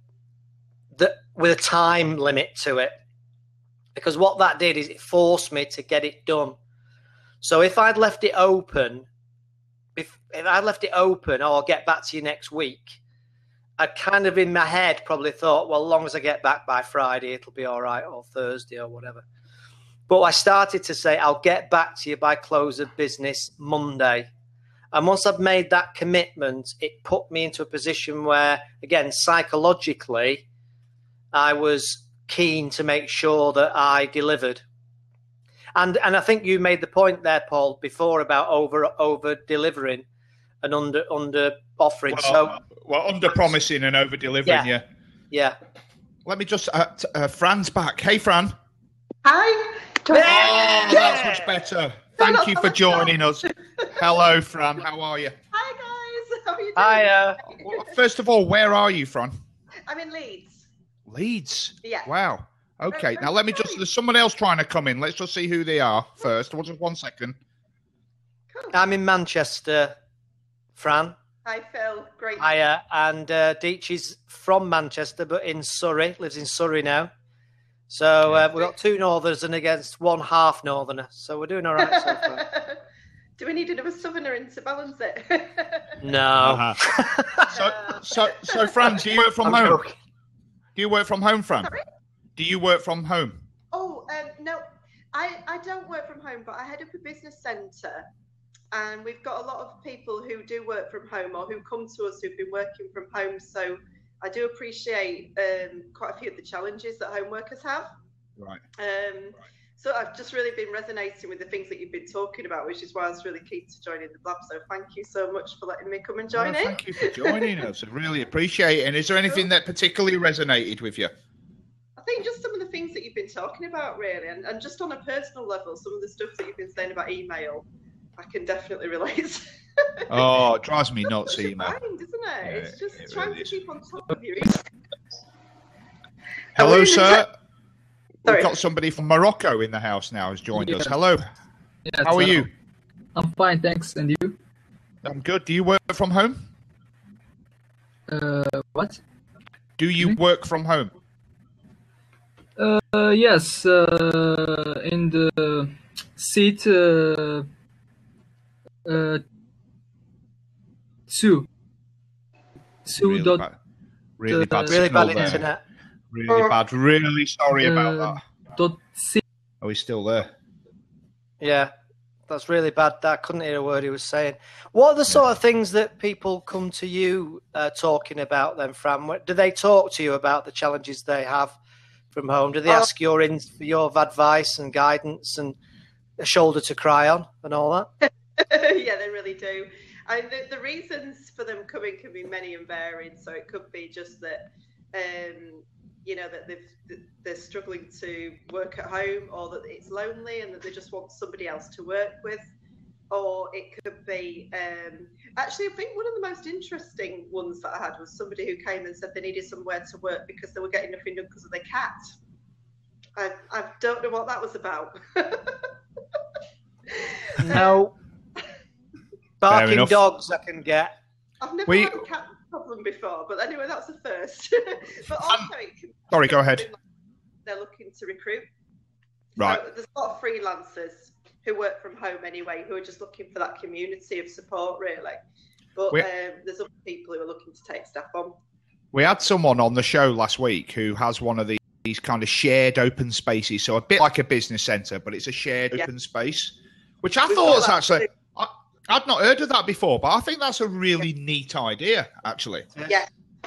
that with a time limit to it. Because what that did is it forced me to get it done. So if I'd left it open, if, if I'd left it open, oh, I'll get back to you next week, I kind of in my head probably thought, well, as long as I get back by Friday, it'll be all right, or Thursday or whatever. But I started to say, I'll get back to you by close of business Monday. And once I've made that commitment, it put me into a position where, again, psychologically, I was keen to make sure that I delivered. And and I think you made the point there, Paul, before about over over delivering and under under offering. Well, so well, under promising and over delivering. Yeah, yeah. yeah. Let me just. Uh, uh, Fran's back. Hey, Fran. Hi. Oh, that's much better. Thank you for joining us. Hello, Fran. How are you? Hi, guys. How are you doing? Hi. Uh... Well, first of all, where are you, Fran? I'm in Leeds. Leeds. Yeah. Wow. Okay, now let me just, there's someone else trying to come in. Let's just see who they are first. Just one second. Cool. I'm in Manchester, Fran. Hi, Phil. Great. Hiya. And uh, Deech is from Manchester, but in Surrey, lives in Surrey now. So uh, we've got two Northerners and against one half Northerner. So we're doing all right so far. Do we need another Southerner in to balance it? No. Uh-huh. so, so, so, Fran, do you work from I'm home? joking. Do you work from home, Fran? Sorry? Do you work from home? Oh, um, no, I, I don't work from home, but I head up a business centre, and we've got a lot of people who do work from home or who come to us who've been working from home. So I do appreciate um, quite a few of the challenges that home workers have. Right. Um, right. So I've just really been resonating with the things that you've been talking about, which is why I was really keen to join in the blab. So thank you so much for letting me come and join oh, in. Thank you for joining us. I really appreciate it. And is there anything that particularly resonated with you? I think just some of the things that you've been talking about, really, and, and just on a personal level, some of the stuff that you've been saying about email, I can definitely relate. Oh, it drives me nuts, it's email. Mind, isn't it? Yeah, it's just it trying really to is. keep on top of you. Hello, sir. Sorry. We've got somebody from Morocco in the house now who's joined Yeah. us. Hello. Yes, How are uh, you? I'm fine, thanks. And you? I'm good. Do you work from home? Uh, what? Do you Mhm. work from home? Uh, yes, uh, in the seat uh, uh, two. Two Really dot, bad, really bad, Really signal bad there. internet. Really bad. Really sorry about uh, that. dot six. Oh, he's still there. Yeah, that's really bad. I couldn't hear a word he was saying. What are the sort of things that people come to you uh, talking about then, Fran? What- Do they talk to you about the challenges they have from home? Do they Oh. ask your in, your advice and guidance and a shoulder to cry on and all that? Yeah, they really do. I, the, the reasons for them coming can be many and varied. So it could be just that, um, you know, that they've, that they're struggling to work at home, or that it's lonely and that they just want somebody else to work with. Or it could be, um, actually, I think one of the most interesting ones that I had was somebody who came and said they needed somewhere to work because they were getting nothing done because of their cat. I, I don't know what that was about. No. Barking enough. dogs I can get. I've never We- had a cat problem before, but anyway, that's the first. But also, it can, Sorry, go ahead. they're looking to recruit. Right. So there's a lot of freelancers who work from home anyway, who are just looking for that community of support, really. But We- um, there's other people who are looking to take staff on. We had someone on the show last week who has one of these, these kind of shared open spaces. So a bit like a business centre, but it's a shared Yeah. open space which I We've thought got was that actually, too. I, I'd not heard of that before, but I think that's a really neat idea, actually. Yeah.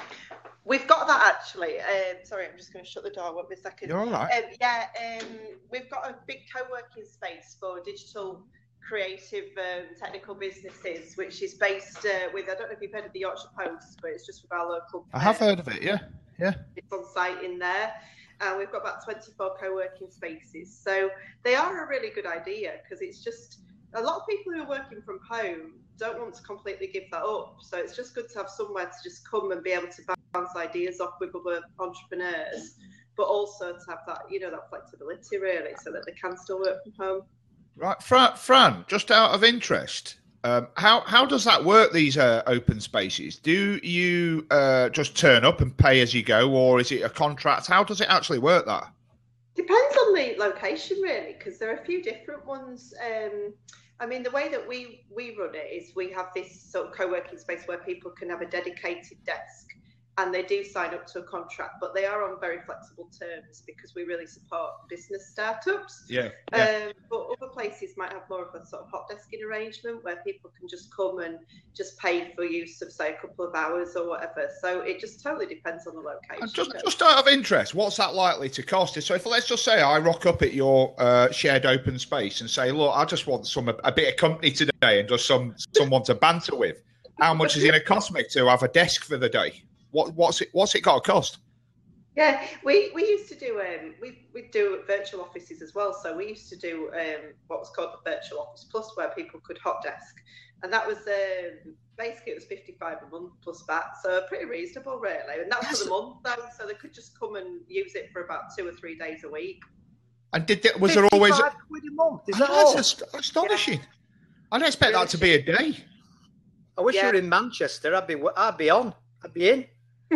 We've got that actually. Um, sorry, I'm just going to shut the door. Won't be a second. You're all right. Um, yeah, um, we've got a big co-working space for digital, creative, um, technical businesses, which is based uh, with. I don't know if you've heard of the Yorkshire Post, but it's just with our local. I have uh, heard of it. Yeah, yeah. It's on site in there, and we've got about twenty-four co-working spaces. So they are a really good idea because it's just a lot of people who are working from home don't want to completely give that up. So it's just good to have somewhere to just come and be able to bounce ideas off with other entrepreneurs, but also to have that, you know, that flexibility really, so that they can still work from home. Right, Fran, Fran just out of interest, um, how how does that work? These uh, open spaces, do you uh, just turn up and pay as you go, or is it a contract? How does it actually work? That depends on the location really, because there are a few different ones. Um, I mean, the way that we, we run it is we have this sort of co-working space where people can have a dedicated desk and they do sign up to a contract, but they are on very flexible terms because we really support business startups. yeah, yeah. Um, but other places might have more of a sort of hot desking arrangement where people can just come and just pay for use of, say, a couple of hours or whatever. So it just totally depends on the location. And just just out of interest, what's that likely to cost? So if let's just say I rock up at your uh, shared open space and say, look, I just want some a bit of company today and just some someone to banter with. How much is it going to cost me to have a desk for the day? What, what's it? What's it got to cost? Yeah, we, we used to do um we we do virtual offices as well. So we used to do um what was called the Virtual Office Plus, where people could hot desk, and that was um basically it was fifty-five a month plus V A T, so pretty reasonable really. And that's for the month though, so they could just come and use it for about two or three days a week. And did there, was there always? fifty-five quid a month? Is that That's all? ast- astonishing. I didn't expect that to be a day. I wish Yeah. you were in Manchester. I'd be I'd be on. I'd be in.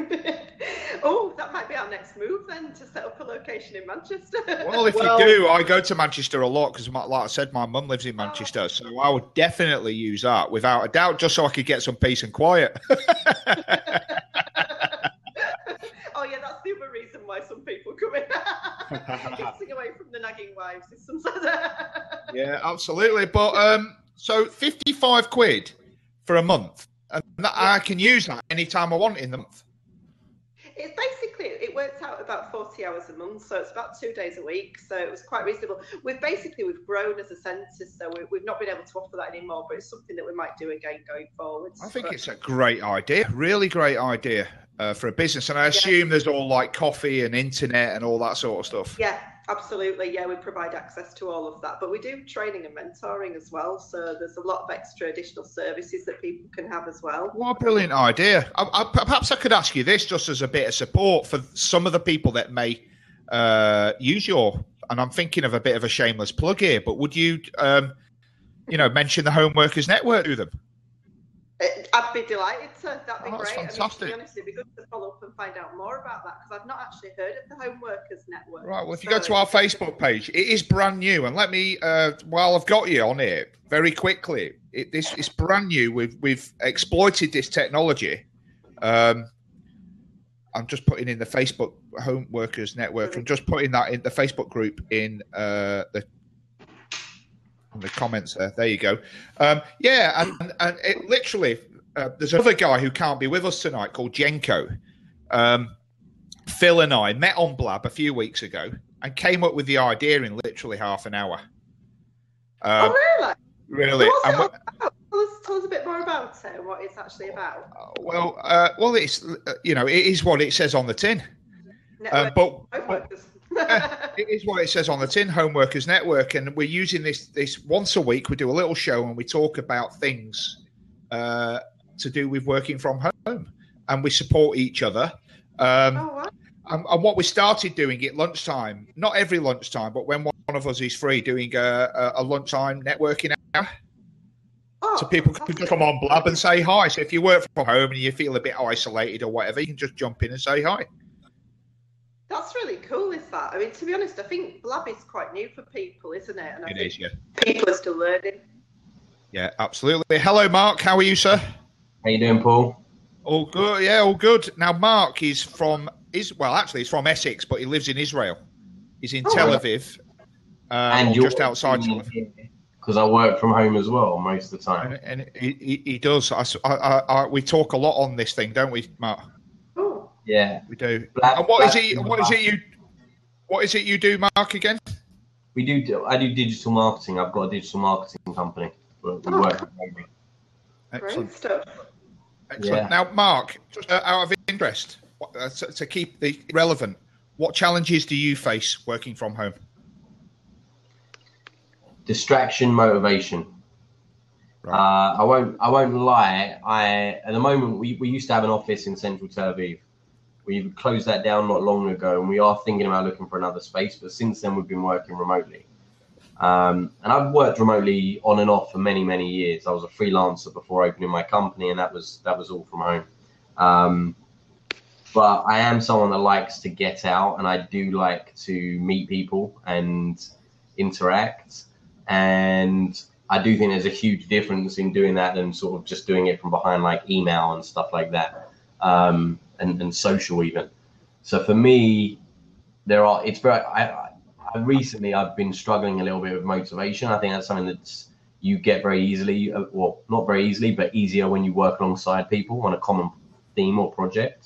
Oh, that might be our next move then, to set up a location in Manchester. Well, if Well- you do, I go to Manchester a lot because, like I said, my mum lives in Manchester, so I would definitely use that without a doubt, just so I could get some peace and quiet. Oh yeah, that's the other reason why some people come in. Getting away from the nagging wives is sometimes. Yeah, absolutely. But um, so fifty-five quid for a month, and that, I can use that anytime I want in the month. It's basically, it works out about forty hours a month, so it's about two days a week, so it was quite reasonable. We've basically, we've grown as a centre, so we, we've not been able to offer that anymore, but it's something that we might do again going forward. I think it's a great idea, really great idea uh, for a business. And I assume there's all like coffee and internet and all that sort of stuff. Yeah, absolutely. Yeah, we provide access to all of that, but we do training and mentoring as well. So there's a lot of extra additional services that people can have as well. What a brilliant idea. I, I, perhaps I could ask you this just as a bit of support for some of the people that may uh, use your, and I'm thinking of a bit of a shameless plug here, but would you, um, you know, mention the Home Workers Network to them? I'd be delighted to. That'd be Oh, that's great. I mean, fantastic. to be honest, it'd be good to follow up and find out more about that because I've not actually heard of the Home Workers Network. Right, well, if you So- go to our Facebook page, it is brand new. And let me, uh, while I've got you on here, very quickly, it, this it's brand new. We've we've exploited this technology. Um, I'm just putting in the Facebook Home Workers Network. I'm just putting that in the Facebook group in uh, the in the comments there. There you go. Um, yeah, and, and it literally, uh, there's another guy who can't be with us tonight called Jenko. Um, Phil and I met on Blab a few weeks ago and came up with the idea in literally half an hour. Um, Oh, really? Really? So what's And it we- all about? Tell us, tell us a bit more about it and what it's actually about. well, uh, well, it's uh, you know, it is what it says on the tin. Um, Network but Home Workers. it is what it says on the tin, Home Workers Network, and we're using this this once a week. We do a little show and we talk about things uh, to do with working from home, and we support each other. Um, Oh, wow. and, and what we started doing at lunchtime, not every lunchtime, but when one of us is free, doing a, a, a lunchtime networking hour. Oh, So people can fantastic. just come on Blab and say hi. So if you work from home and you feel a bit isolated or whatever, you can just jump in and say hi. That's really cool, is that? I mean, to be honest, I think Blab is quite new for people, isn't it? And I It think is, yeah. people are still learning. Yeah, absolutely. Hello, Mark. How are you, sir? How you doing, Paul? All good. Yeah, all good. Now, Mark is from is well, actually, he's from Essex, but he lives in Israel. He's in Oh, Tel wow. Aviv, uh, and or you're just outside Tel Aviv. because because I work from home as well most of the time. And, and he, he does. I, I, I, we talk a lot on this thing, don't we, Matt? Oh. Yeah, we do. Black, and what Black, is it? What is it you? What is it you do, Mark? Again? We do. I do digital marketing. I've got a digital marketing company. We, we Oh. work remotely. Excellent. Great stuff. Excellent. Yeah. Now, Mark, just uh, out of interest, what, uh, to, to keep the relevant, what challenges do you face working from home? Distraction, motivation. Right. Uh, I won't. I won't lie. I at the moment we, we used to have an office in central Tel Aviv. We closed that down not long ago, and we are thinking about looking for another space. But since then, we've been working remotely. Um, and I've worked remotely on and off for many, many years. I was a freelancer before opening my company, and that was that was all from home. Um, but I am someone that likes to get out, and I do like to meet people and interact. And I do think there's a huge difference in doing that than sort of just doing it from behind like email and stuff like that, um, and, and social even. So for me, there are. It's very. I, I recently I've been struggling a little bit with motivation. I think that's something that's you get very easily, well, not very easily, but easier when you work alongside people on a common theme or project.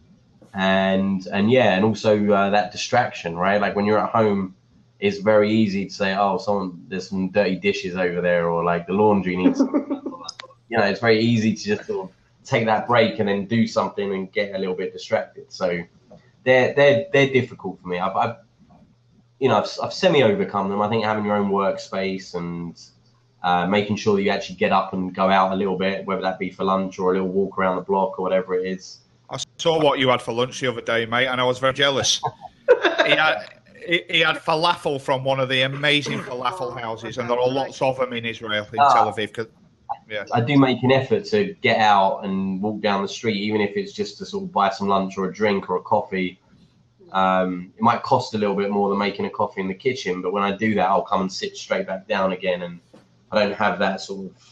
And and yeah, and also uh, that distraction, right? Like when you're at home, it's very easy to say, oh, someone, there's some dirty dishes over there, or like the laundry needs, you know, it's very easy to just sort of take that break and then do something and get a little bit distracted. So they're, they're, they're difficult for me. I've, I've you know, I've, I've semi overcome them. I think having your own workspace and uh, making sure that you actually get up and go out a little bit, whether that be for lunch or a little walk around the block or whatever it is. I saw what you had for lunch the other day, mate, and I was very jealous. he, had, he, he had falafel from one of the amazing falafel houses, and there are lots of them in Israel, in uh, Tel Aviv. 'Cause, yeah. I do make an effort to get out and walk down the street, even if it's just to sort of buy some lunch or a drink or a coffee. Um, it might cost a little bit more than making a coffee in the kitchen, but when I do that, I'll come and sit straight back down again, and I don't have that sort of,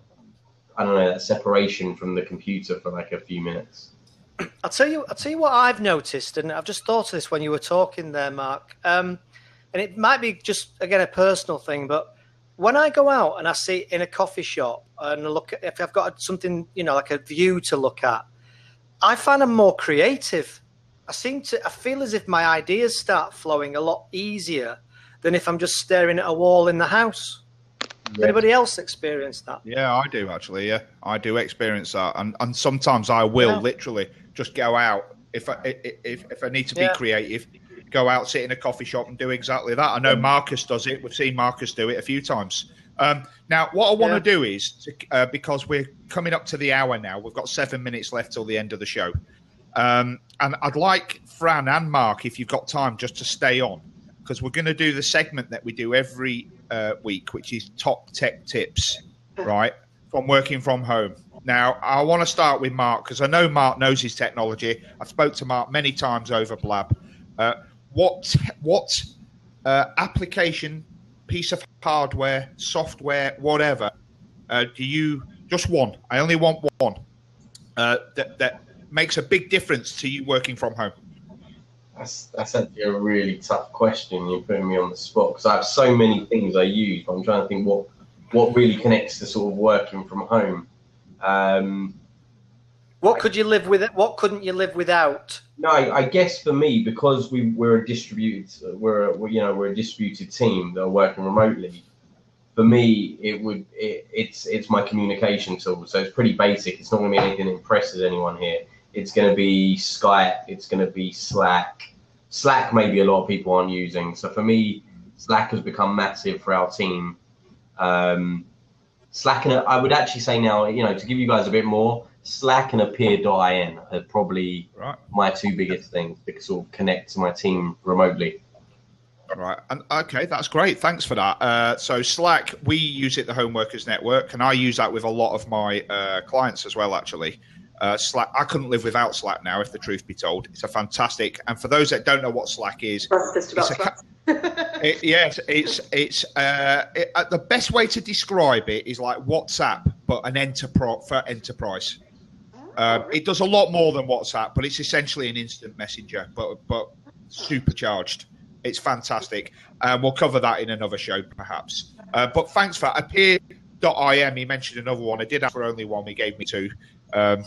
I don't know, that separation from the computer for like a few minutes. I'll tell you. I'll tell you what I've noticed, and I've just thought of this when you were talking there, Mark. Um, and it might be just again a personal thing, but when I go out and I sit in a coffee shop and I look at, if I've got something, you know, like a view to look at, I find I'm more creative. I seem to. I feel as if my ideas start flowing a lot easier than if I'm just staring at a wall in the house. Does Yeah. anybody else experience that? Yeah, I do actually. Yeah, I do experience that, and and sometimes I will Yeah. literally just go out if I if if I need to be Yeah. creative, go out, sit in a coffee shop, and do exactly that. I know Marcus does it. We've seen Marcus do it a few times. Um, now, what I want Yeah. to do is to, uh, because we're coming up to the hour now, we've got seven minutes left till the end of the show, um, and I'd like Fran and Mark, if you've got time, just to stay on, because we're going to do the segment that we do every uh, week, which is top tech tips, right, from working from home. Now, I want to start with Mark, because I know Mark knows his technology. I've spoke to Mark many times over Blab. Uh, what what uh, application, piece of hardware, software, whatever, uh, do you, just one, I only want one, uh, that, that makes a big difference to you working from home? That's that's actually a really tough question. You're putting me on the spot because I have so many things I use, but I'm trying to think what what really connects to sort of working from home. Um, What could you live with? What couldn't you live without? no, I, I guess for me, because we we're a distributed, we're, a, you know we're a distributed team that are working remotely. For me, it would it, it's it's my communication tool. So it's pretty basic. It's not going to be anything that impresses anyone here. It's going to be Skype. It's going to be Slack. Slack, maybe a lot of people aren't using. So for me, Slack has become massive for our team. Um, Slack and a, I would actually say now, you know, to give you guys a bit more, Slack and Appear dot I N are probably Right. my two biggest things to sort of connect to my team remotely. Right. And okay, that's great. Thanks for that. Uh, so Slack, we use it, the Home Workers Network, and I use that with a lot of my uh, clients as well, actually. Uh, Slack, I couldn't live without Slack now, if the truth be told. It's a fantastic, and for those that don't know what Slack is, That's just about it's a, Slack. it, yes, it's it's uh, it, uh, the best way to describe it is like WhatsApp, but an enterprise for enterprise. Um, it does a lot more than WhatsApp, but it's essentially an instant messenger, but but supercharged. It's fantastic. Um, we'll cover that in another show, perhaps. Uh, but thanks for appear dot I M. He mentioned another one. I did ask for only one. He gave me two. Um,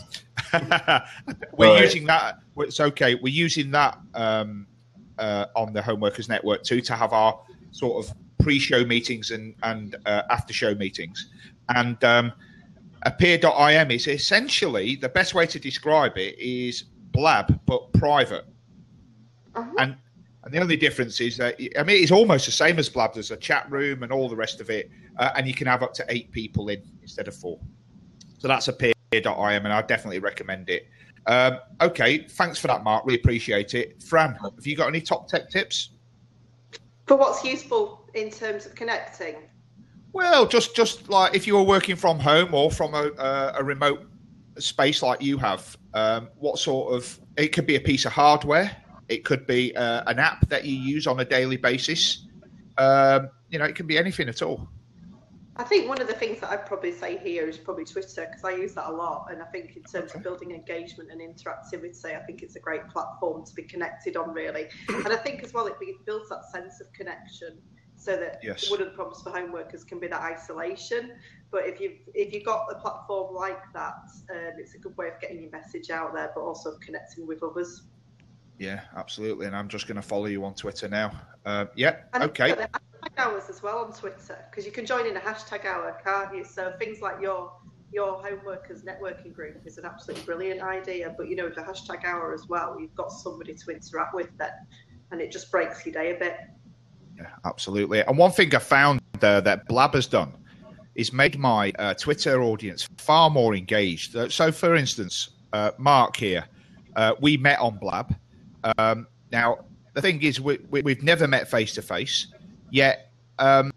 we're right. using that. It's okay. We're using that um, uh, on the Homeworkers Network too to have our sort of pre-show meetings and, and uh, after-show meetings. And um, appear dot I M is essentially, the best way to describe it is Blab, but private. Uh-huh. And and the only difference is that, I mean, it's almost the same as Blab. There's a chat room and all the rest of it. Uh, and you can have up to eight people in instead of four. So that's appear dot I M, and I definitely recommend it. Um, okay, thanks for that, Mark. Really appreciate it. Fran, have you got any top tech tips? For what's useful in terms of connecting? Well, just just like if you were working from home or from a, a, a remote space like you have, um, what sort of, it could be a piece of hardware. It could be uh, an app that you use on a daily basis. Um, you know, it can be anything at all. I think one of the things that I'd probably say here is probably Twitter, because I use that a lot. And I think in terms okay. of building engagement and interactivity, I think it's a great platform to be connected on, really. And I think as well, it builds that sense of connection so that yes. one of the problems for home workers can be that isolation. But if you've, if you've got a platform like that, um, it's a good way of getting your message out there, but also connecting with others. Yeah, absolutely. And I'm just going to follow you on Twitter now. Uh, yeah, and okay. Hashtag hours as well on Twitter, because you can join in a hashtag hour, can't you? So things like your your home workers networking group is an absolutely brilliant idea. But you know, with the hashtag hour as well, you've got somebody to interact with then, and it just breaks your day a bit. Yeah, absolutely. And one thing I found uh, that Blab has done is made my uh, Twitter audience far more engaged. So, for instance, uh, Mark here, uh, we met on Blab. Um, now, the thing is, we, we, we've never met face to face, yet um,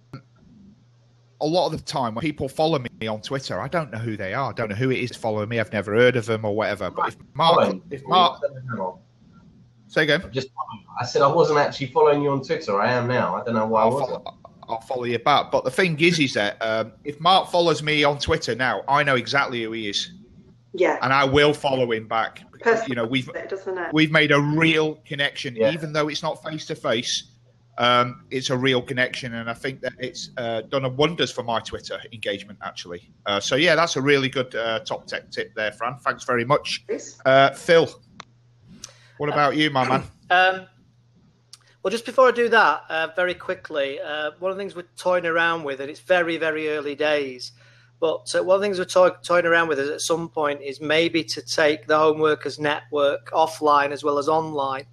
a lot of the time when people follow me on Twitter, I don't know who they are. I don't know who it is following me. I've never heard of them or whatever. But if Mark, if Mark, say again. Just, I said I wasn't actually following you on Twitter. I am now. I don't know why I'll I wasn't. Follow, I'll follow you back. But the thing is, is that um, if Mark follows me on Twitter now, I know exactly who he is. Yeah. And I will follow him back. Because, you know, we've we've made a real connection, yeah. even though it's not face to face. Um, it's a real connection, and I think that it's uh, done wonders for my Twitter engagement, actually. Uh, so yeah, that's a really good uh, top tech tip there, Fran. Thanks very much, uh, Phil. What about uh, you, my man? Um, well, just before I do that, uh, very quickly, uh, one of the things we're toying around with, and it's very, very early days. But uh, one of the things we're toy- toying around with is at some point is maybe to take the Home Workers Network offline as well as online.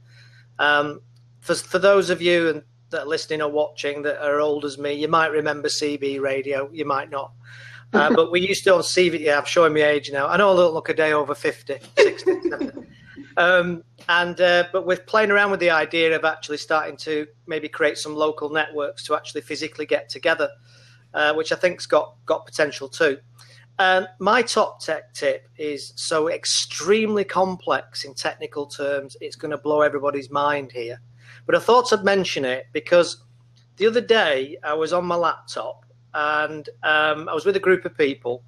Um, for for those of you and, that are listening or watching that are old as me, you might remember C B radio, you might not. Uh, but we used to on C B, yeah, I'm showing my age now. I know I don't look a day over fifty, sixty, seventy. Um, and uh, but we're playing around with the idea of actually starting to maybe create some local networks to actually physically get together. Uh, which I think's got got potential too. Um, my top tech tip is so extremely complex in technical terms, it's going to blow everybody's mind here. But I thought I'd mention it because the other day I was on my laptop and um, I was with a group of people,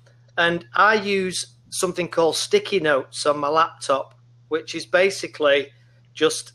and I use something called sticky notes on my laptop, which is basically just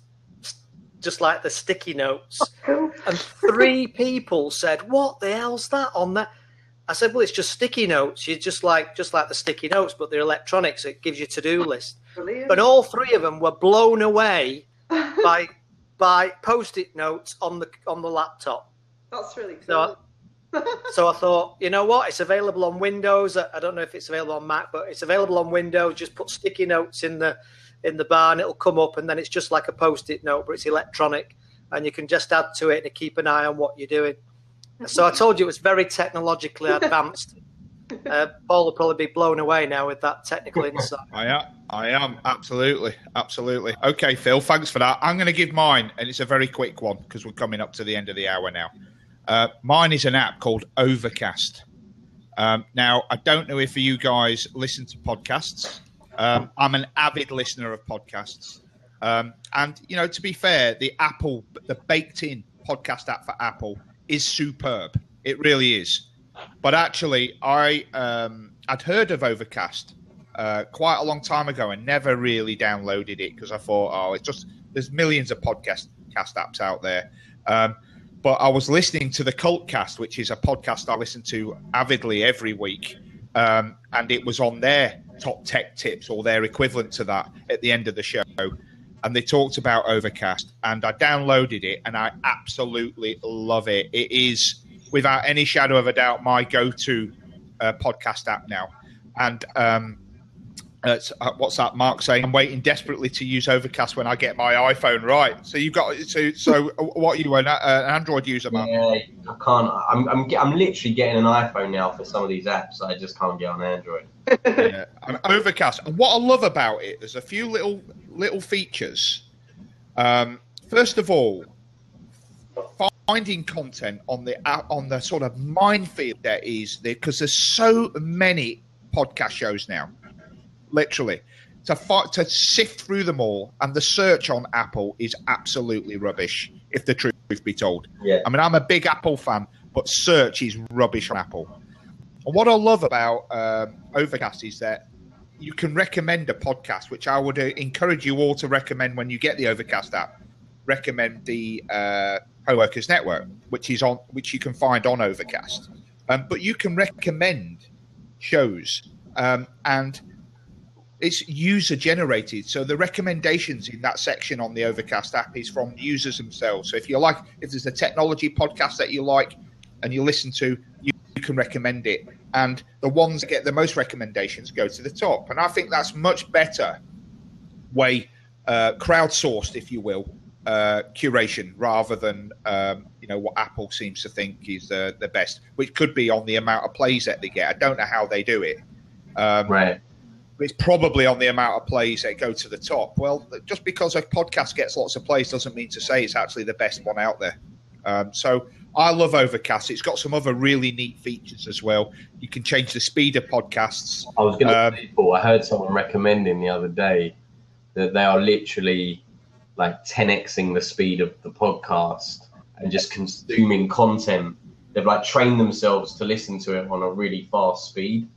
just like the sticky notes. And three people said, "What the hell's that on that?" I said, "Well, it's just sticky notes. You just like just like the sticky notes, but they're electronics. It gives you a to-do list." Brilliant. But all three of them were blown away by by post-it notes on the on the laptop. That's really cool. So I, so I thought, you know what? It's available on Windows. I, I don't know if it's available on Mac, but it's available on Windows. Just put sticky notes in the in the bar and it'll come up, and then it's just like a post-it note, but it's electronic, and you can just add to it and keep an eye on what you're doing. So I told you it was very technologically advanced. Uh, Paul will probably be blown away now with that technical insight. I am, I am, absolutely, absolutely. Okay, Phil, thanks for that. I'm going to give mine, and it's a very quick one because we're coming up to the end of the hour now. Uh, mine is an app called Overcast. Um, now, I don't know if you guys listen to podcasts. Um, I'm an avid listener of podcasts. Um, and, you know, to be fair, the Apple, the baked-in podcast app for Apple is superb. It really is. But actually, I, um, I'd heard of Overcast uh, quite a long time ago and never really downloaded it because I thought, oh, it's just, there's millions of podcast cast apps out there. Um, but I was listening to the Cultcast, which is a podcast I listen to avidly every week, um, and it was on their top tech tips or their equivalent to that at the end of the show, and they talked about Overcast, and I downloaded it, and I absolutely love it. It is, without any shadow of a doubt, my go-to uh, podcast app now, and um, Uh, what's that, Mark saying? I'm waiting desperately to use Overcast when I get my iPhone right. So you've got so so. What are you an, uh, an Android user, man? Yeah, I can't. I'm I'm I'm literally getting an iPhone now for some of these apps. I just can't get on Android. Yeah. Overcast. And what I love about it, there's a few little little features. Um, first of all, finding content on the on the sort of minefield there is there because there's so many podcast shows now. Literally, to fight, to sift through them all, and the search on Apple is absolutely rubbish, if the truth be told. Yeah. I mean, I'm a big Apple fan, but search is rubbish on Apple. And what I love about um, Overcast is that you can recommend a podcast, which I would uh, encourage you all to recommend when you get the Overcast app. Recommend the uh, Homeworkers Network, which is on, which you can find on Overcast. Um, but you can recommend shows, um, and it's user generated. So the recommendations in that section on the Overcast app is from users themselves. So if you like, if there's a technology podcast that you like and you listen to, you, you can recommend it. And the ones that get the most recommendations go to the top. And I think that's much better way, uh, crowdsourced, if you will, uh, curation rather than, um, you know, what Apple seems to think is uh, the best, which could be on the amount of plays that they get. I don't know how they do it. Um, right. It's probably on the amount of plays that go to the top. Well, just because a podcast gets lots of plays doesn't mean to say it's actually the best one out there. Um, so I love Overcast. It's got some other really neat features as well. You can change the speed of podcasts. I was going to um, say, Paul, I heard someone recommending the other day that they are literally like ten Xing the speed of the podcast and just consuming content. They've like trained themselves to listen to it on a really fast speed.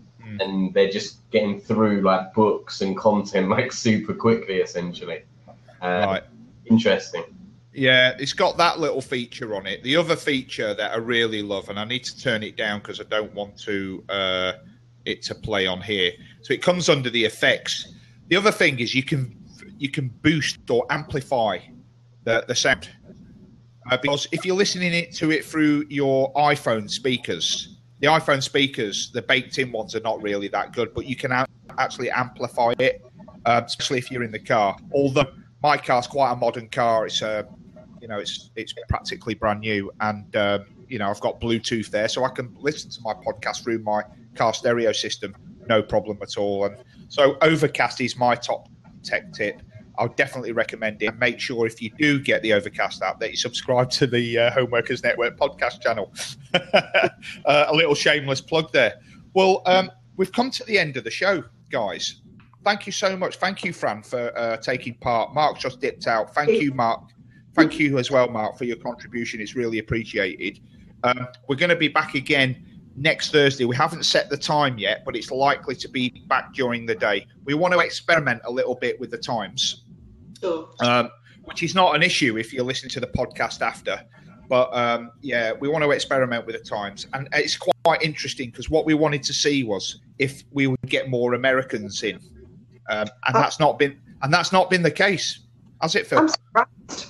And they're just getting through like books and content like super quickly, essentially. Uh, right. Interesting. Yeah, it's got that little feature on it. The other feature that I really love, and I need to turn it down because I don't want to uh, it to play on here. So it comes under the effects. The other thing is you can you can boost or amplify the the sound uh, because if you're listening it to it through your iPhone speakers. The iPhone speakers, the baked-in ones, are not really that good, but you can a- actually amplify it, uh, especially if you're in the car. Although my car's quite a modern car, it's uh, you know, it's it's practically brand new, and uh, you know, I've got Bluetooth there, so I can listen to my podcast through my car stereo system, no problem at all. And so, Overcast is my top tech tip. I'll definitely recommend it. Make sure if you do get the Overcast app that you subscribe to the uh, Homeworkers Network podcast channel. uh, a little shameless plug there. Well, um, we've come to the end of the show, guys. Thank you so much. Thank you, Fran, for uh, taking part. Mark just dipped out. Thank you, Mark. Thank you as well, Mark, for your contribution. It's really appreciated. Um, we're going to be back again next Thursday. We haven't set the time yet, but it's likely to be back during the day. We want to experiment a little bit with the times. Sure. Um, which is not an issue if you're listening to the podcast after. But, um, yeah, we want to experiment with the times. And it's quite interesting because what we wanted to see was if we would get more Americans in. Um, and that's not been and that's not been the case, has it, Phil? I'm surprised.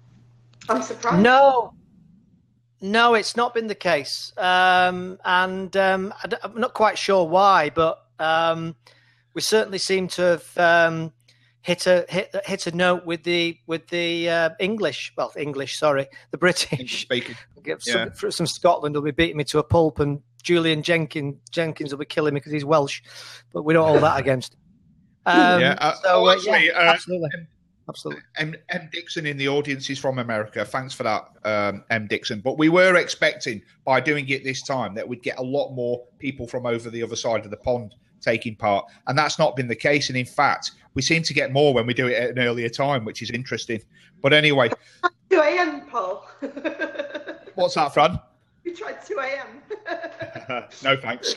I'm surprised. No. No, it's not been the case. Um, and um, I d- I'm not quite sure why, but um, we certainly seem to have... Um, Hit a hit hit a note with the with the uh, English, well English, sorry, the British. Speaking, some, yeah. some Scotland will be beating me to a pulp, and Julian Jenkins Jenkins will be killing me because he's Welsh, but we don't hold that against. Um, yeah, uh, so, oh, uh, actually, yeah, uh, absolutely, M, absolutely. M, M Dixon in the audience is from America. Thanks for that, um, M Dixon. But we were expecting by doing it this time that we'd get a lot more people from over the other side of the pond taking part, and that's not been the case. And in fact, we seem to get more when we do it at an earlier time, which is interesting. But anyway, two a.m. Paul. What's that, Fran? We tried two a.m. No thanks.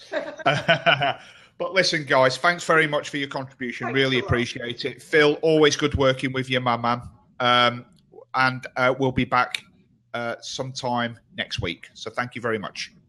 But listen, guys, thanks very much for your contribution. Thanks really appreciate it. Phil, always good working with you, my man. Um, and uh, we'll be back uh, sometime next week. So thank you very much.